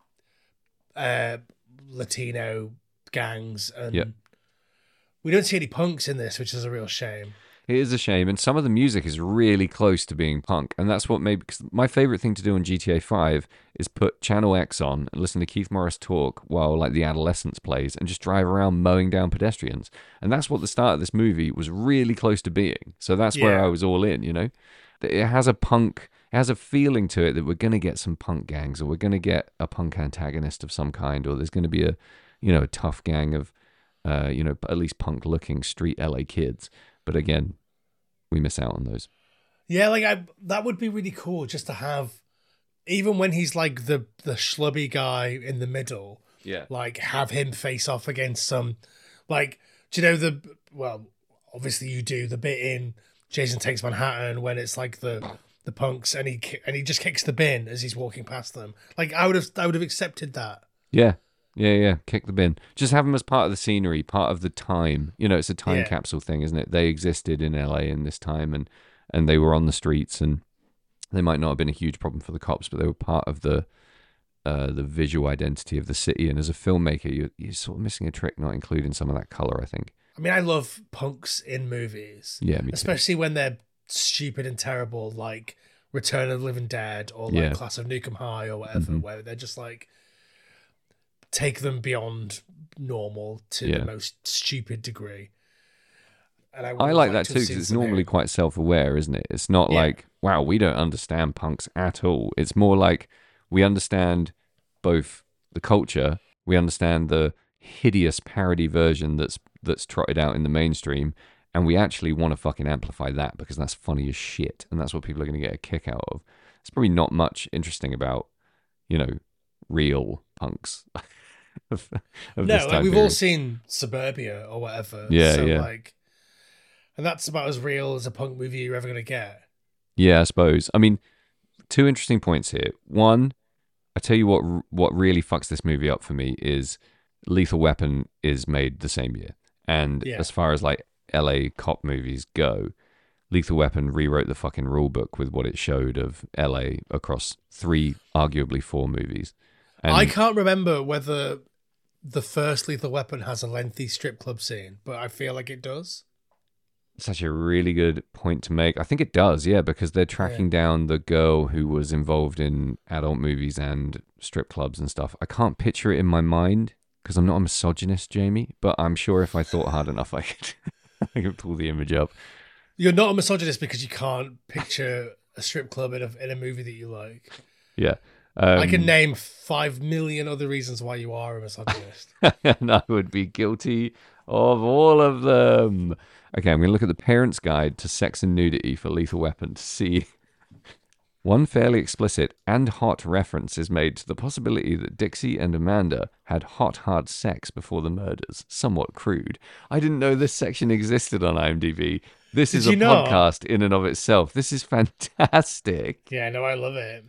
Latino gangs and... We don't see any punks in this, which is a real shame. It is a shame, and some of the music is really close to being punk, and that's what because my favorite thing to do on GTA 5 is put Channel X on and listen to Keith Morris talk while like The Adolescence plays and just drive around mowing down pedestrians. And that's what the start of this movie was really close to being. So that's where I was all in, you know? It has a feeling to it that we're going to get some punk gangs, or we're going to get a punk antagonist of some kind, or there's going to be a tough gang of at least punk-looking street LA kids. But again, we miss out on those. Yeah, like that would be really cool just to have, even when he's like the schlubby guy in the middle. Yeah, like have him face off against some, like, do you know obviously you do the bit in Jason Takes Manhattan when it's like the punks and he just kicks the bin as he's walking past them. Like I would have accepted that. Yeah. Yeah. Kick the bin. Just have them as part of the scenery, part of the time. You know, it's a time Yeah. capsule thing, isn't it? They existed in LA in this time, and they were on the streets, and they might not have been a huge problem for the cops, but they were part of the visual identity of the city. And as a filmmaker, you're sort of missing a trick not including some of that color, I think. I mean, I love punks in movies. Yeah, me too. Especially when they're stupid and terrible, like Return of the Living Dead or like Yeah. Class of Nukem High or whatever, where they're just like take them beyond normal to Yeah. the most stupid degree. And I would like have that liked to too have because seen it's some normally here. quite self-aware, isn't it? It's not Yeah. like, wow, we don't understand punks at all. It's more like we understand both the culture, we understand the hideous parody version that's trotted out in the mainstream, and we actually want to fucking amplify that because that's funny as shit, and that's what people are going to get a kick out of. It's probably not much interesting about, real punks of No, this like time we've all period. seen Suburbia or whatever. Yeah, so yeah. like, and that's about as real as a punk movie you're ever gonna get. Yeah, I suppose. I mean, two interesting points here. One, I tell you what really fucks this movie up for me is Lethal Weapon is made the same year. And Yeah. as far as like LA cop movies go, Lethal Weapon rewrote the fucking rule book with what it showed of LA across 3, arguably 4 movies. And I can't remember whether the first Lethal Weapon has a lengthy strip club scene, but I feel like it does. it's actually a really good point to make. I think it does, yeah, because they're tracking down the girl who was involved in adult movies and strip clubs and stuff. I can't picture it in my mind because I'm not a misogynist, Jamie, but I'm sure if I thought hard enough, I could pull the image up. You're not a misogynist because you can't picture a strip club in a movie that you like. Yeah. I can name 5 million other reasons why you are a misogynist. And I would be guilty of all of them. Okay, I'm going to look at the Parent's Guide to Sex and Nudity for Lethal Weapon to see. One fairly explicit and hot reference is made to the possibility that Dixie and Amanda had hot, hard sex before the murders. Somewhat crude. I didn't know this section existed on IMDb. This is a you not? podcast in and of itself. This is fantastic. Yeah, no, I love it.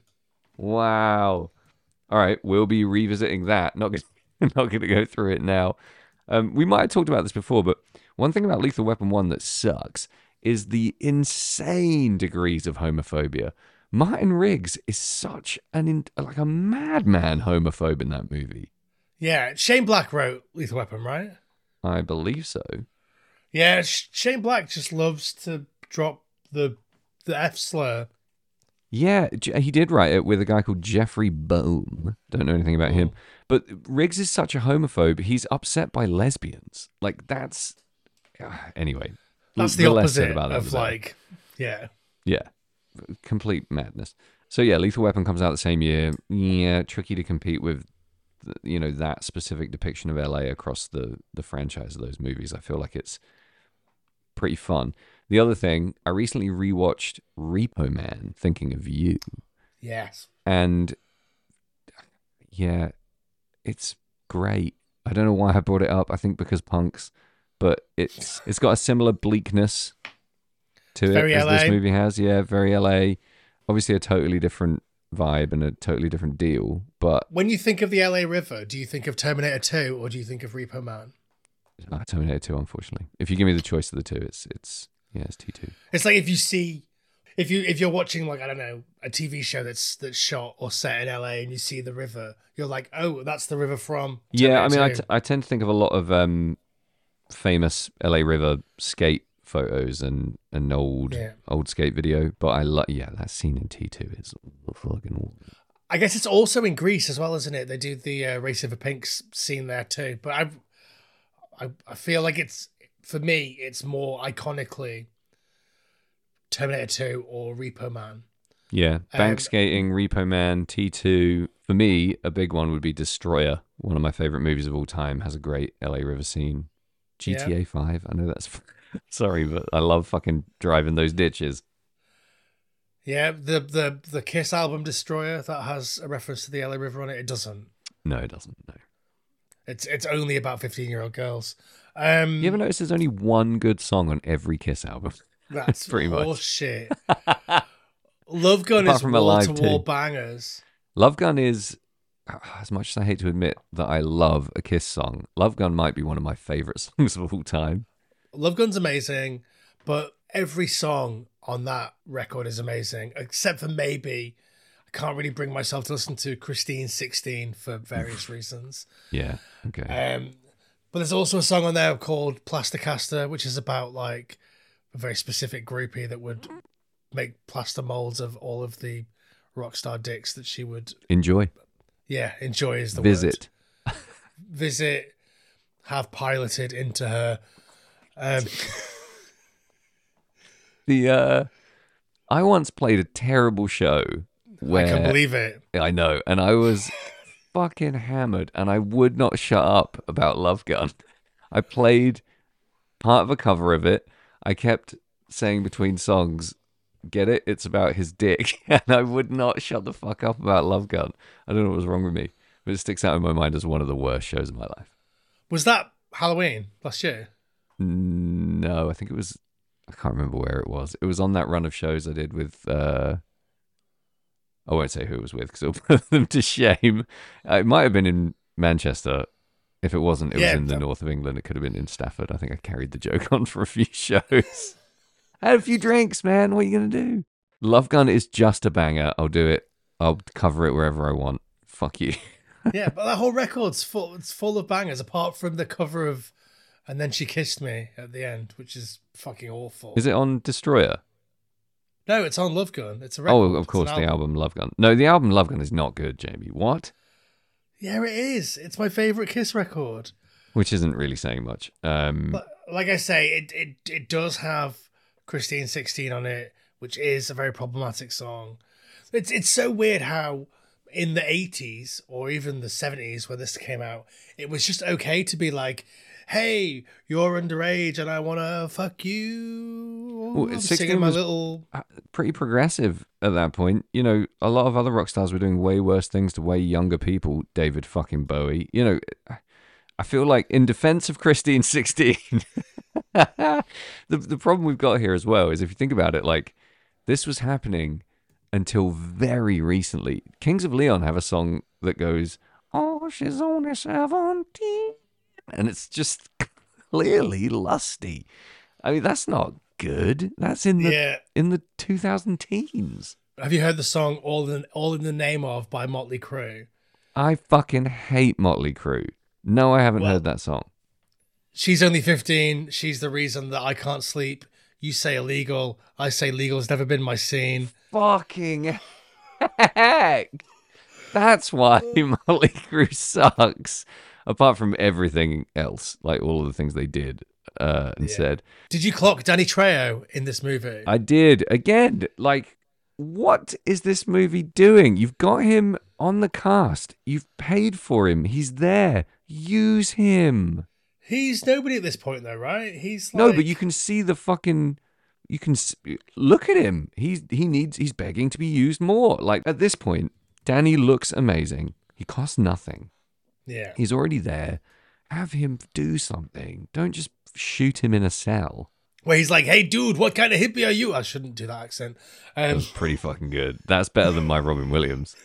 Wow. All right, we'll be revisiting that. Not going to go through it now. We might have talked about this before, but one thing about Lethal Weapon 1 that sucks is the insane degrees of homophobia. Martin Riggs is such like a madman homophobe in that movie. Yeah, Shane Black wrote Lethal Weapon, right? I believe so. Yeah, Shane Black just loves to drop the F slur. Yeah, he did write it with a guy called Jeffrey Boehm. Don't know anything about him. But Riggs is such a homophobe. He's upset by lesbians. Like, that's... Anyway. That's the less said opposite about that, of the better. like, yeah. Yeah. Complete madness. So yeah, Lethal Weapon comes out the same year. Yeah, tricky to compete with, that specific depiction of LA across the franchise of those movies. I feel like it's pretty fun. The other thing, I recently rewatched Repo Man, thinking of you. Yes. And yeah, it's great. I don't know why I brought it up. I think because punks, but it's got a similar bleakness to it Very as LA. this movie has. Yeah, very LA. Obviously a totally different vibe and a totally different deal, but When you think of the LA River, do you think of Terminator 2 or do you think of Repo Man? Terminator 2, unfortunately. If you give me the choice of the two, it's T2. It's like if you're watching, like, I don't know, a TV show that's shot or set in LA and you see the river, you're like, oh, that's the river from Yeah, I mean, Terminator 2. I tend to think of a lot of famous LA River skate photos and an old skate video, but that scene in T2 is fucking. I guess it's also in Greece as well, isn't it? They do the Race Over Pinks scene there too. But I feel like it's, for me, it's more iconically Terminator 2 or Repo Man. Yeah, bank skating, Repo Man, T2. For me, a big one would be Destroyer. One of my favorite movies of all time, has a great LA River scene. GTA 5. I know that's sorry, but I love fucking driving those ditches. Yeah, the Kiss album Destroyer, that has a reference to the LA River on it. It doesn't. No, it doesn't. No. It's only about 15-year-old girls. You ever notice there's only one good song on every Kiss album? That's Pretty much. bullshit. Love Gun Apart is from Alive wall-to-wall too. bangers. Love Gun is as much as I hate to admit that I love a Kiss song, Love Gun might be one of my favorite songs of all time. Love Gun's amazing, but every song on that record is amazing, except for maybe I can't really bring myself to listen to Christine 16 for various reasons. Yeah. Okay. But there's also a song on there called Plasticaster, which is about like a very specific groupie that would make plaster molds of all of the rock star dicks that she would Enjoy. enjoy is the Visit. word. Visit, have piloted into her. I once played a terrible show where I can believe it. I know, and I was fucking hammered, and I would not shut up about Love Gun. I played part of a cover of it. I kept saying between songs, "Get it? It's about his dick," and I would not shut the fuck up about Love Gun. I don't know what was wrong with me, but it sticks out in my mind as one of the worst shows of my life. Was that Halloween last year? No, I think it was. I can't remember where it was. It was on that run of shows I did with. I won't say who it was with because it'll put them to shame. It might have been in Manchester. If it wasn't, it was in the north of England. It could have been in Stafford. I think I carried the joke on for a few shows. I had a few drinks, man. What are you going to do? Love Gun is just a banger. I'll do it. I'll cover it wherever I want. Fuck you. Yeah, but that whole record's full. It's full of bangers, apart from the cover of "And Then She Kissed Me" at the end, which is fucking awful. Is it on Destroyer? No, it's on Love Gun. It's a record. Oh, of course, the album Love Gun. No, the album Love Gun is not good, Jamie. What? Yeah, it is. It's my favorite Kiss record. Which isn't really saying much. But like I say, it does have Christine 16 on it, which is a very problematic song. It's so weird how in the 80s or even the 70s when this came out, it was just okay to be like, "Hey, you're underage and I want to fuck you." Well, 16 singing my was little... pretty progressive at that point. You know, a lot of other rock stars were doing way worse things to way younger people. David fucking Bowie. You know, I feel like in defense of Christine 16, the problem we've got here as well is if you think about it, like this was happening until very recently. Kings of Leon have a song that goes, "Oh, she's only 17," and it's just clearly lusty. I mean, that's not good. That's in the 2000 teens. Have you heard the song All in the Name Of" by Motley Crue? I fucking hate Motley Crue. No, I haven't heard that song. She's only 15. She's the reason that I can't sleep. You say illegal. I say legal's never been my scene. Fucking heck. That's why Motley Crue sucks. Apart from everything else, like all of the things they did and said. Did you clock Danny Trejo in this movie? I did. Again, like, what is this movie doing? You've got him on the cast. You've paid for him. He's there. Use him. He's nobody at this point, though, right? He's like... No, but you can see the fucking... You can look at him. He's begging to be used more. Like, at this point, Danny looks amazing. He costs nothing. Yeah. He's already there. Have him do something. Don't just shoot him in a cell. Where he's like, "Hey, dude, what kind of hippie are you?" I shouldn't do that accent. That was pretty fucking good. That's better than my Robin Williams.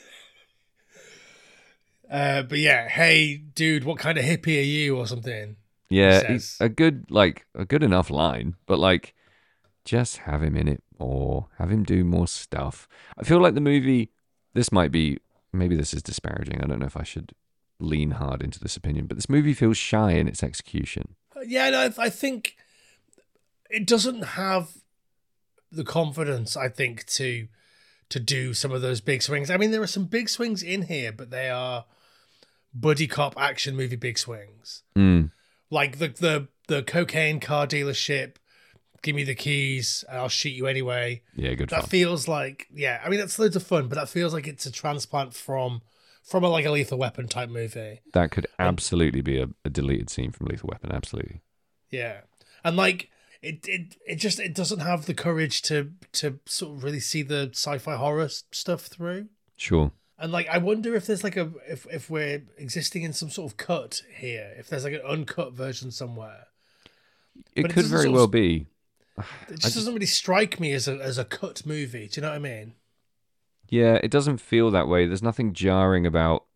But yeah, "Hey, dude, what kind of hippie are you?" or something. Yeah, it's a good enough line, but like, just have him in it more. Have him do more stuff. I feel like the movie, maybe this is disparaging. I don't know if I should lean hard into this opinion, but this movie feels shy in its execution. Yeah, no, I think it doesn't have the confidence, I think, to do some of those big swings. I mean, there are some big swings in here, but they are buddy cop action movie big swings. Like the cocaine car dealership, "Give me the keys, I'll shoot you anyway." Yeah, good That fun. feels like, I mean, that's loads of fun, but that feels like it's a transplant from a Lethal Weapon type movie. That could absolutely be a deleted scene from Lethal Weapon. Absolutely. Yeah. And like it doesn't have the courage to sort of really see the sci-fi horror stuff through. Sure. And like I wonder if there's like if we're existing in some sort of cut here, if there's like an uncut version somewhere. It could very well be. It just doesn't really strike me as a cut movie. Do you know what I mean? Yeah, it doesn't feel that way. There's nothing jarring about,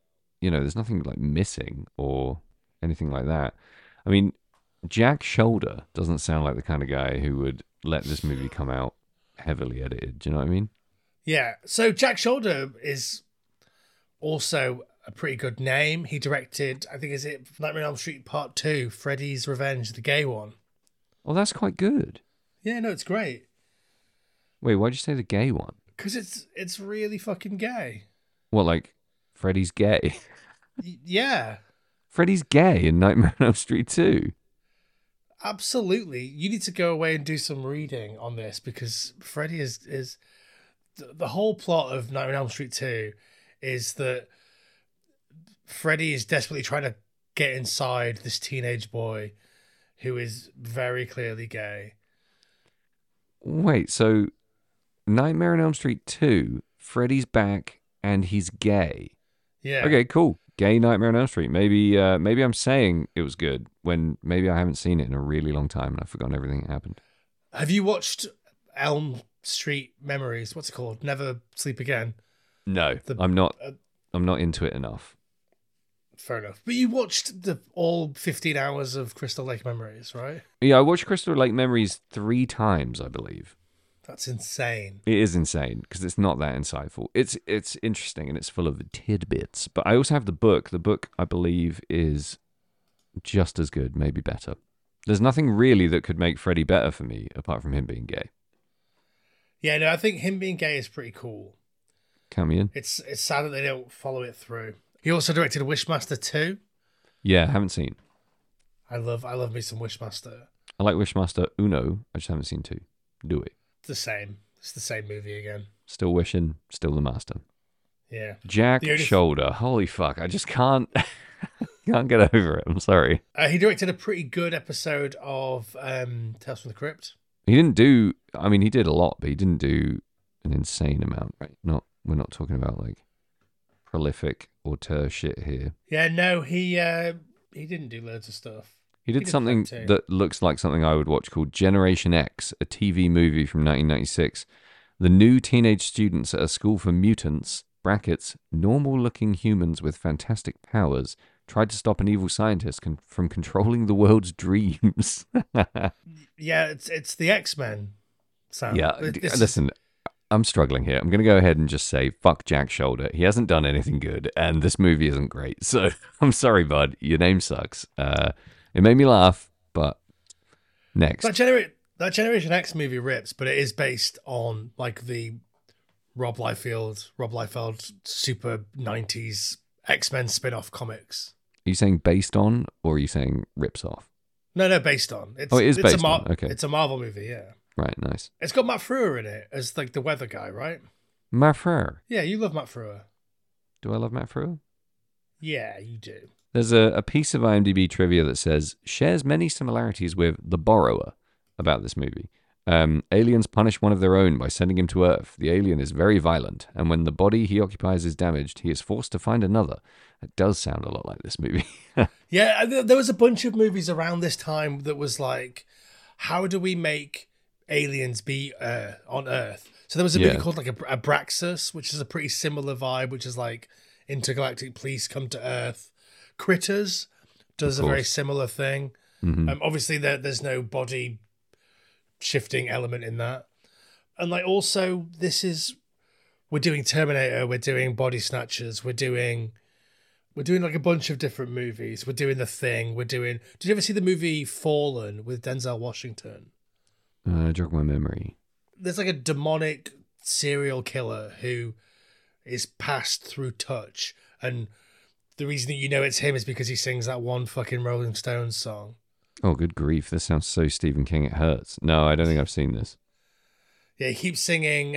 there's nothing like missing or anything like that. I mean, Jack Shoulder doesn't sound like the kind of guy who would let this movie come out heavily edited. Do you know what I mean? Yeah. So Jack Shoulder is also a pretty good name. He directed, I think, is it Nightmare on Elm Street Part 2, Freddy's Revenge, the gay one. Well, that's quite good. Yeah, no, it's great. Wait, why'd you say the gay one? Because it's really fucking gay. What, like Freddy's gay? Yeah. Freddy's gay in Nightmare on Elm Street 2. Absolutely. You need to go away and do some reading on this, because Freddy is the whole plot of Nightmare on Elm Street 2 is that Freddy is desperately trying to get inside this teenage boy who is very clearly gay. Wait, so Nightmare on Elm Street 2, Freddy's back and he's gay. Yeah. Okay, cool. Gay Nightmare on Elm Street. Maybe I'm saying it was good when maybe I haven't seen it in a really long time and I've forgotten everything that happened. Have you watched Elm Street Memories? What's it called? Never Sleep Again? No, I'm not into it enough. Fair enough. But you watched all 15 hours of Crystal Lake Memories, right? Yeah, I watched Crystal Lake Memories 3 times, I believe. That's insane. It is insane because it's not that insightful. It's interesting and it's full of tidbits. But I also have the book. The book, I believe, is just as good, maybe better. There's nothing really that could make Freddy better for me apart from him being gay. Yeah, no, I think him being gay is pretty cool. Count me in. It's sad that they don't follow it through. He also directed Wishmaster 2. Yeah, haven't seen. I love me some Wishmaster. I like Wishmaster Uno. I just haven't seen 2. Do it. It's the same movie again. Still wishing, still the master. Yeah. Jack Shoulder. Holy fuck. I just can't get over it. I'm sorry. He directed a pretty good episode of Tales from the Crypt. He didn't do, I mean, he did a lot, but he didn't do an insane amount, right? We're not talking about like prolific auteur shit here. Yeah, no, he didn't do loads of stuff. He did something that looks like something I would watch called Generation X, a TV movie from 1996. The new teenage students at a school for mutants, brackets, normal-looking humans with fantastic powers, tried to stop an evil scientist from controlling the world's dreams. Yeah, it's the X-Men. Sam. Yeah, listen, I'm struggling here. I'm going to go ahead and just say, fuck Jack Shoulder. He hasn't done anything good, and this movie isn't great. So I'm sorry, bud. Your name sucks. It made me laugh, but next. That Generation X movie rips, but it is based on like the Rob Liefeld super 90s X-Men spin-off comics. Are you saying based on, or are you saying rips off? No, based on. It is based on. Okay. It's a Marvel movie, yeah. Right, nice. It's got Matt Frewer in it as like the weather guy, right? Matt Frewer. Yeah, you love Matt Frewer. Do I love Matt Frewer? Yeah, you do. There's a piece of IMDb trivia that says, shares many similarities with The Borrower about this movie. Aliens punish one of their own by sending him to Earth. The alien is very violent, and when the body he occupies is damaged, he is forced to find another. It does sound a lot like this movie. Yeah, there was a bunch of movies around this time that was like, how do we make aliens be on Earth? So there was a movie called like Abraxas, which is a pretty similar vibe, which is like intergalactic police come to Earth. Critters does a very similar thing. Mm-hmm. Obviously, there's no body shifting element in that. And like also, we're doing Terminator, we're doing Body Snatchers, we're doing like a bunch of different movies. We're doing The Thing. Did you ever see the movie Fallen with Denzel Washington? Jog my memory. There's like a demonic serial killer who is passed through touch, and the reason that you know it's him is because he sings that one fucking Rolling Stones song. Oh, good grief. This sounds so Stephen King, it hurts. No, I don't think I've seen this. Yeah, he keeps singing,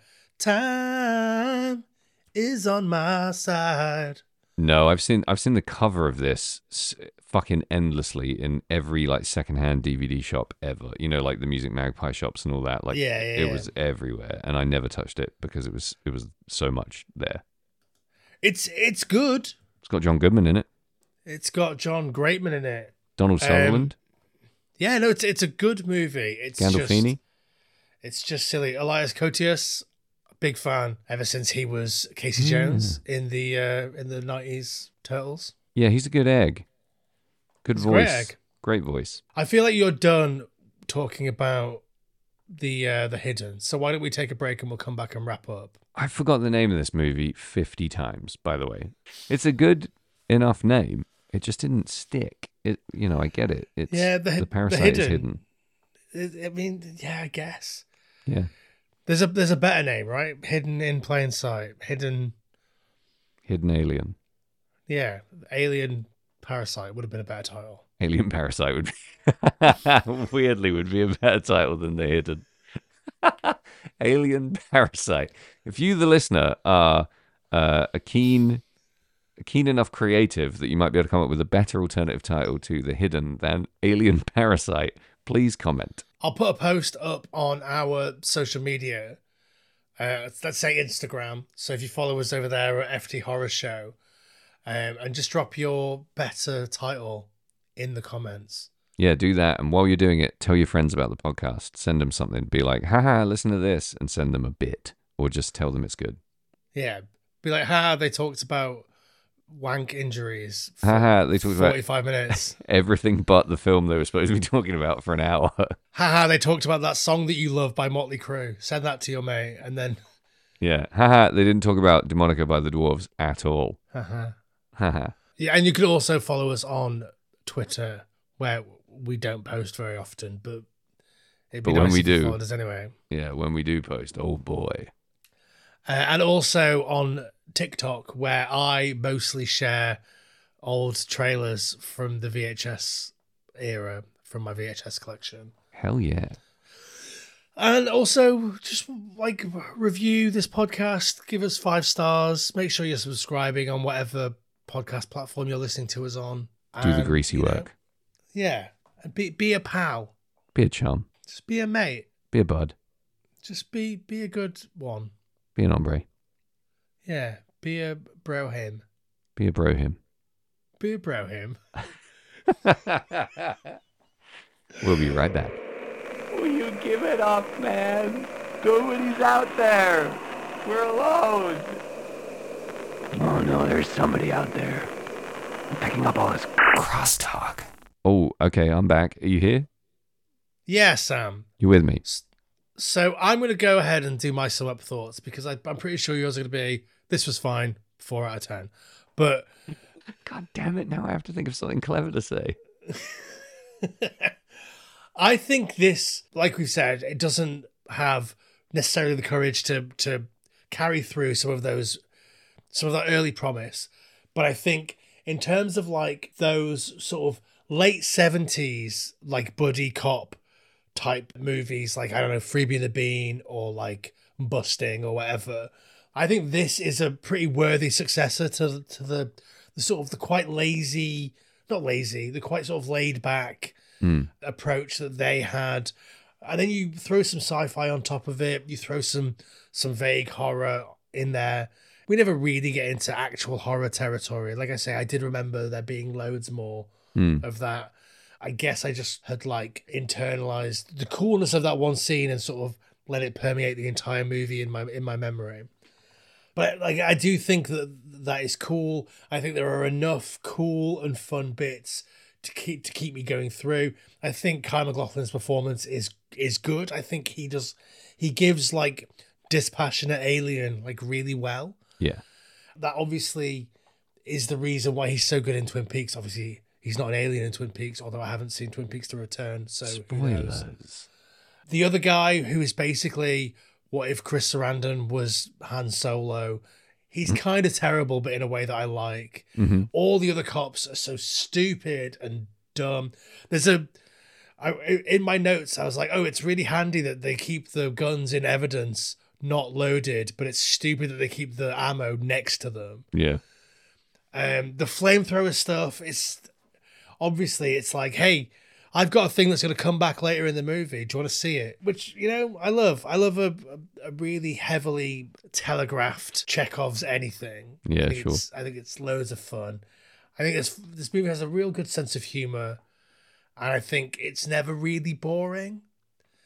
time is on my side. No, I've seen the cover of this fucking endlessly in every like secondhand DVD shop ever. You know, like the Music Magpie shops and all that. Like, it was everywhere, and I never touched it because it was so much there. It's good. It's got John Goodman in it. It's got John Greatman in it. Donald Sutherland. Yeah, no, it's a good movie. It's Gandolfini. It's just silly. Elias Koteas, Big fan ever since he was Casey Jones in the 90s Turtles. Yeah, he's a good egg. Good He's a great voice. egg. Great voice. I feel like you're done talking about the Hidden. So why don't we take a break and we'll come back and wrap up? I forgot the name of this movie 50 times, by the way. It's a good enough name. It just didn't stick. I get it. It's the parasite is hidden. I mean, yeah, I guess. Yeah. There's a better name, right? Hidden in plain sight. Hidden Alien. Yeah, Alien Parasite would have been a better title. Alien Parasite would be weirdly would be a better title than The Hidden. Alien Parasite. If you, the listener, are a keen enough creative that you might be able to come up with a better alternative title to The Hidden than Alien Parasite, please comment. I'll put a post up on our social media. Let's say Instagram. So if you follow us over there at FT Horror Show, and just drop your better title in the comments. Yeah, do that. And while you're doing it, tell your friends about the podcast. Send them something. Be like, haha, listen to this, and send them a bit. Or just tell them it's good. Yeah. Be like, haha, they talked about wank injuries for Haha, they talked 45 minutes. Everything but the film they were supposed to be talking about for an hour. Haha, they talked about that song that you love by Motley Crue. Send that to your mate, and then... Yeah. Haha, they didn't talk about Demonica by the Dwarves at all. Haha. Haha. Yeah, and you could also follow us on Twitter, where we don't post very often, but it'd be But when nice we if you do. followed us anyway. Yeah, when we do post, oh boy. And also on TikTok, where I mostly share old trailers from the VHS era, from my VHS collection. Hell yeah. And also, just like review this podcast, give us 5 stars, make sure you're subscribing on whatever podcast platform you're listening to us on. Do the And, greasy you know, work. Yeah. And be a pal. Be a chum. Just be a mate. Be a bud. Just be a good one. Be an hombre. Yeah. Be a bro him. Be a bro him. Be a bro him. We'll be right back. Will you give it up, man? Nobody's out there. We're alone. Oh no, there's somebody out there. I'm picking up all this crosstalk. Oh, okay, I'm back. Are you here? Yeah, Sam. You with me? So I'm going to go ahead and do my sum up thoughts because I'm pretty sure yours are going to be, this was fine, 4 out of 10. But God damn it, now I have to think of something clever to say. I think this, like we've said, it doesn't have necessarily the courage to carry through some of that early promise. But I think in terms of like those sort of late 70s, like buddy cop type movies, like, I don't know, Freebie and the Bean or like Busting or whatever, I think this is a pretty worthy successor to the sort of the quite lazy, not lazy, the quite sort of laid back approach that they had. And then you throw some sci-fi on top of it, you throw some vague horror in there. We never really get into actual horror territory. Like I say, I did remember there being loads more of that. I guess I just had like internalized the coolness of that one scene and sort of let it permeate the entire movie in my memory. But like, I do think that is cool. I think there are enough cool and fun bits to keep me going through. I think Kyle MacLachlan's performance is good. I think he gives like dispassionate alien like really well. Yeah. That obviously is the reason why he's so good in Twin Peaks. Obviously, he's not an alien in Twin Peaks, although I haven't seen Twin Peaks: The Return. So who knows? Spoilers. The other guy who is basically, what if Chris Sarandon was Han Solo? He's kind of terrible, but in a way that I like. Mm-hmm. All the other cops are so stupid and dumb. In my notes, I was like, oh, it's really handy that they keep the guns in evidence not loaded, but it's stupid that they keep the ammo next to them. Yeah. The flamethrower stuff is obviously, it's like, hey, I've got a thing that's going to come back later in the movie. Do you want to see it? Which, you know, I love. I love a really heavily telegraphed Chekhov's anything. Yeah, I sure. I think it's loads of fun. I think this movie has a real good sense of humor, and I think it's never really boring.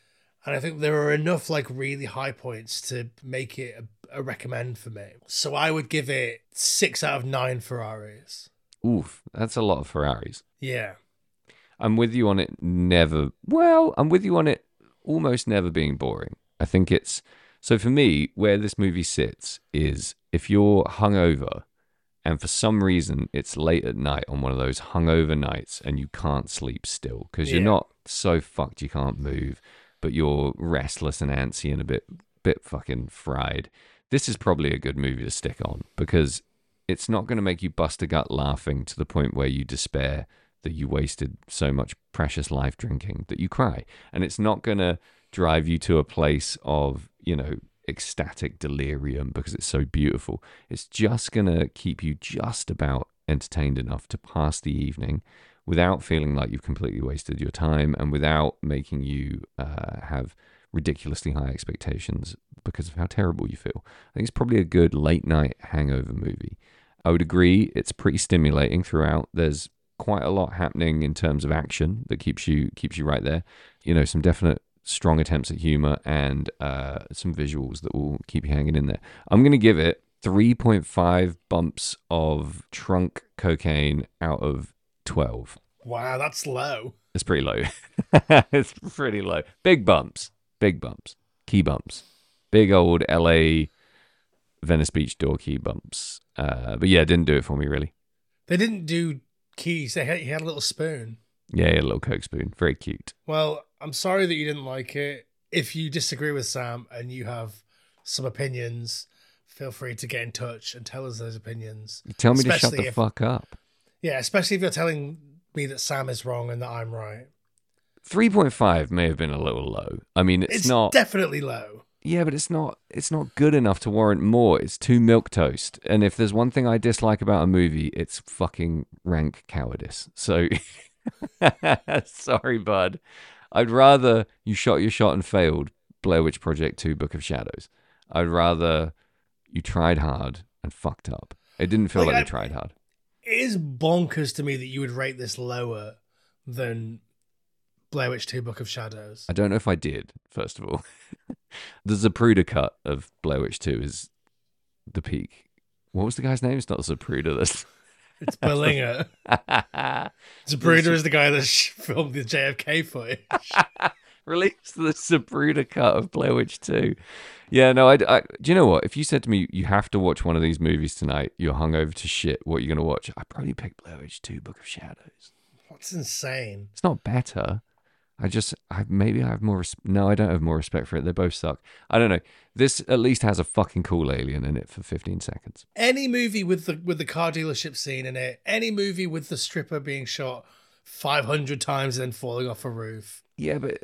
And I think there are enough like really high points to make it a recommend for me. So I would give it 6 out of 9 Ferraris. Oof, that's a lot of Ferraris. Yeah. I'm with you on it never. Well, I'm with you on it almost never being boring. I think it's. So for me, where this movie sits is if you're hungover and for some reason it's late at night on one of those hungover nights and you can't sleep still because you're not so fucked you can't move, but you're restless and antsy and a bit fucking fried. This is probably a good movie to stick on because it's not going to make you bust a gut laughing to the point where you despair that you wasted so much precious life drinking that you cry. And it's not going to drive you to a place of, ecstatic delirium because it's so beautiful. It's just going to keep you just about entertained enough to pass the evening without feeling like you've completely wasted your time and without making you have ridiculously high expectations because of how terrible you feel. I think it's probably a good late night hangover movie. I would agree it's pretty stimulating throughout. There's quite a lot happening in terms of action that keeps you right there. Some definite strong attempts at humor and some visuals that will keep you hanging in there. I'm going to give it 3.5 bumps of trunk cocaine out of 12. Wow, that's low. It's pretty low. It's pretty low. Big bumps. Key bumps. Big old LA Venice Beach door key bumps. But yeah, it didn't do it for me, really. They didn't do keys. He had a little spoon. Yeah, he had a little Coke spoon. Very cute. Well, I'm sorry that you didn't like it. If you disagree with Sam and you have some opinions, feel free to get in touch and tell us those opinions. You tell me to shut the fuck up. Yeah, especially if you're telling me that Sam is wrong and that I'm right. 3.5 may have been a little low. I mean, it's not definitely low. Yeah, but it's not good enough to warrant more. It's too milquetoast. And if there's one thing I dislike about a movie, it's fucking rank cowardice. So sorry, bud. I'd rather you shot your shot and failed, Blair Witch Project 2 Book of Shadows. I'd rather you tried hard and fucked up. It didn't feel like you tried hard. It is bonkers to me that you would rate this lower than Blair Witch 2 Book of Shadows. I don't know if I did, first of all. The Zapruder cut of Blair Witch 2 is the peak. What was the guy's name? It's not Zapruder. It's Berlinger. Zapruder is the guy that filmed the JFK footage. Released the Zapruder cut of Blair Witch 2. Yeah, no, I do you know what? If you said to me, you have to watch one of these movies tonight, you're hungover to shit, what are you going to watch? I'd probably pick Blair Witch 2 Book of Shadows. That's insane. It's not better. Maybe I have more. No, I don't have more respect for it. They both suck. I don't know. This at least has a fucking cool alien in it for 15 seconds. Any movie with the car dealership scene in it, any movie with the stripper being shot 500 times and then falling off a roof. Yeah, but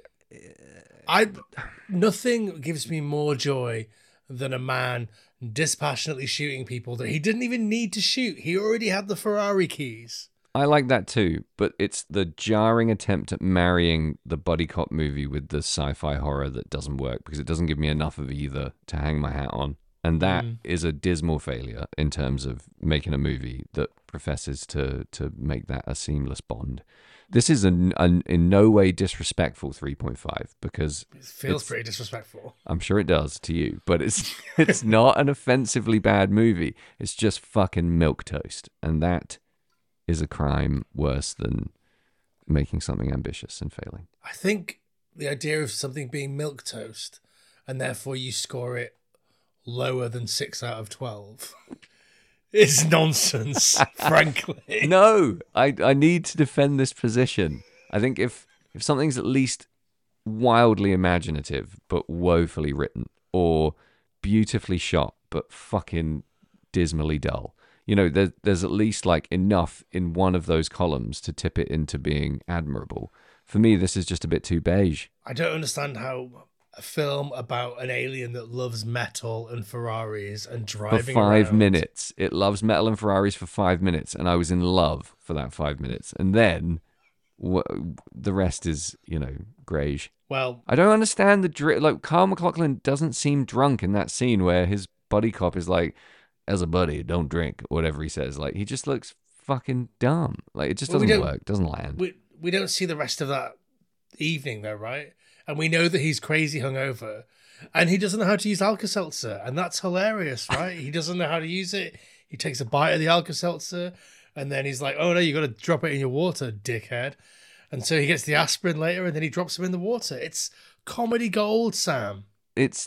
nothing gives me more joy than a man dispassionately shooting people that he didn't even need to shoot. He already had the Ferrari keys. I like that too, but it's the jarring attempt at marrying the buddy cop movie with the sci-fi horror that doesn't work because it doesn't give me enough of either to hang my hat on. And that is a dismal failure in terms of making a movie that professes to make that a seamless bond. This is in no way disrespectful 3.5 because it feels pretty disrespectful. I'm sure it does to you, but it's not an offensively bad movie. It's just fucking milquetoast, and that is a crime worse than making something ambitious and failing. I think the idea of something being milquetoast and therefore you score it lower than 6 out of 12 is nonsense, frankly. No, I need to defend this position. I think if something's at least wildly imaginative but woefully written or beautifully shot but fucking dismally dull, there's at least like enough in one of those columns to tip it into being admirable. For me, this is just a bit too beige. I don't understand how a film about an alien that loves metal and Ferraris and driving for 5 around. minutes. It loves metal and Ferraris for 5 minutes, and I was in love for that 5 minutes. And then the rest is, greige. Well, I don't understand like Kyle MacLachlan doesn't seem drunk in that scene where his buddy cop is like, as a buddy, don't drink, or whatever he says. Like, he just looks fucking dumb. Like, it just doesn't work, doesn't land. We don't see the rest of that evening, though, right? and we know that he's crazy hungover, and he doesn't know how to use Alka-Seltzer, and that's hilarious, right? He doesn't know how to use it. He takes a bite of the Alka-Seltzer, and then he's like, "Oh no, you got to drop it in your water, dickhead." And so he gets the aspirin later, and then he drops him in the water. It's comedy gold, Sam. It's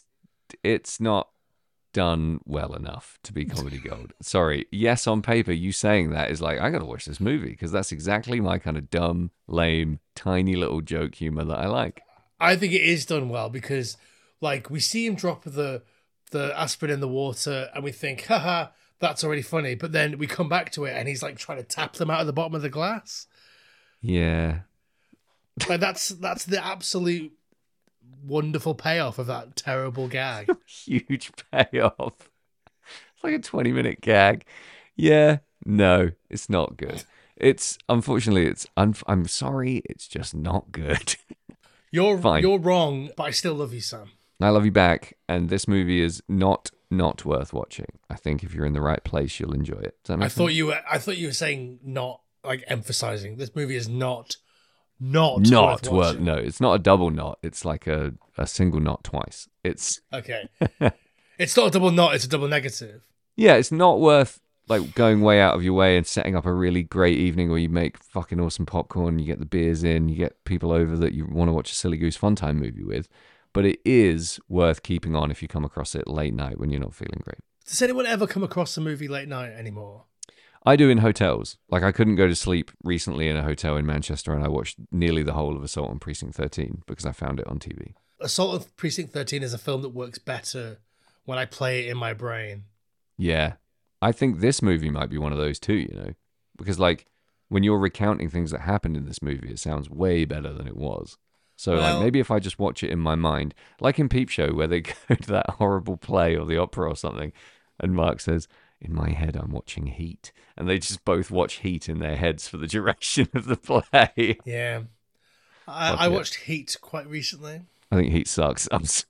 not done well enough to be comedy gold. Sorry. Yes, on paper, you saying that is like, I got to watch this movie because that's exactly my kind of dumb, lame, tiny little joke humor that I like. I think it is done well because, like, we see him drop the aspirin in the water and we think, haha, that's already funny. But then we come back to it and he's like trying to tap them out of the bottom of the glass. Yeah. Like, that's the absolute wonderful payoff of that terrible gag. Huge payoff. It's like a 20-minute gag. Yeah. No, it's not good. It's, unfortunately, I'm sorry, it's just not good. You're Fine. You're wrong, but I still love you, Sam. I love you back, and this movie is not worth watching. I think if you're in the right place, you'll enjoy it. Does that make I sense? thought you were saying not, like, emphasizing this movie is not worth watching. No, it's not a double knot. It's like a single knot twice. It's Okay. It's not a double knot, it's a double negative. yeah, it's not worth like going way out of your way and setting up a really great evening where you make fucking awesome popcorn, you get the beers in, you get people over that you want to watch a Silly Goose Fun Time movie with. But it is worth keeping on if you come across it late night when you're not feeling great. Does anyone ever come across a movie late night anymore? I do in hotels. Like, I couldn't go to sleep recently in a hotel in Manchester, and I watched nearly the whole of Assault on Precinct 13 because I found it on TV. Assault on Precinct 13 is a film that works better when I play it in my brain. Yeah. I think this movie might be one of those too, you know? Because, like, when you're recounting things that happened in this movie, it sounds way better than it was. So, Well- like, maybe if I just watch it in my mind, like in Peep Show, where they go to that horrible play or the opera or something, and Mark says, "In my head, I'm watching Heat." And they just both watch Heat in their heads for the duration of the play. Yeah. Fuck I yeah. watched Heat quite recently. I think Heat sucks.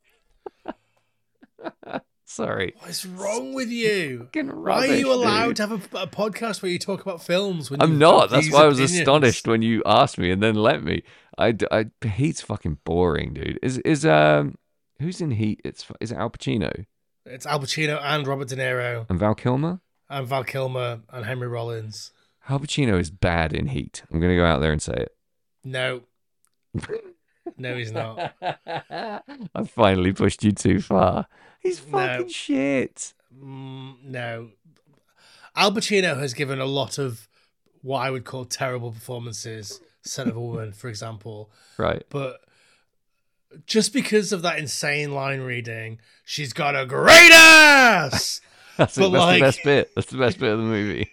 Sorry. What is wrong with you? Fucking Why are you rubbish, allowed dude. to have a podcast where you talk about films? When I'm you've not. got That's these why I was opinions? astonished when you asked me and then let me. Heat's fucking boring, dude. Is who's in Heat? Is it Al Pacino It's Al Pacino and Robert De Niro and Val Kilmer? and Val Kilmer and Henry Rollins. Al Pacino is bad in Heat. I'm gonna go out there and say it. No. No, he's not. I finally pushed you too far. He's fucking No. shit. No. Al Pacino has given a lot of what I would call terrible performances. Son of a Woman, for example. Right. But just because of that insane line reading, she's got a great ass! That's But, the like- best bit. That's the best bit of the movie.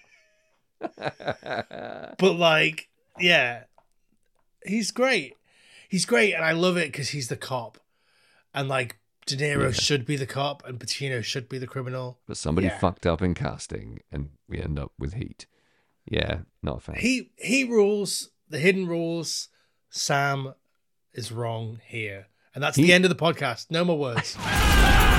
But, like, yeah, he's great. He's great, and I love it because he's the cop. And, like, De Niro should be the cop, and Pacino should be the criminal. But somebody Yeah. fucked up in casting, and we end up with Heat. Yeah, not a fan. He rules the hidden rules. Sam is wrong here. And that's the end of the podcast. No more words.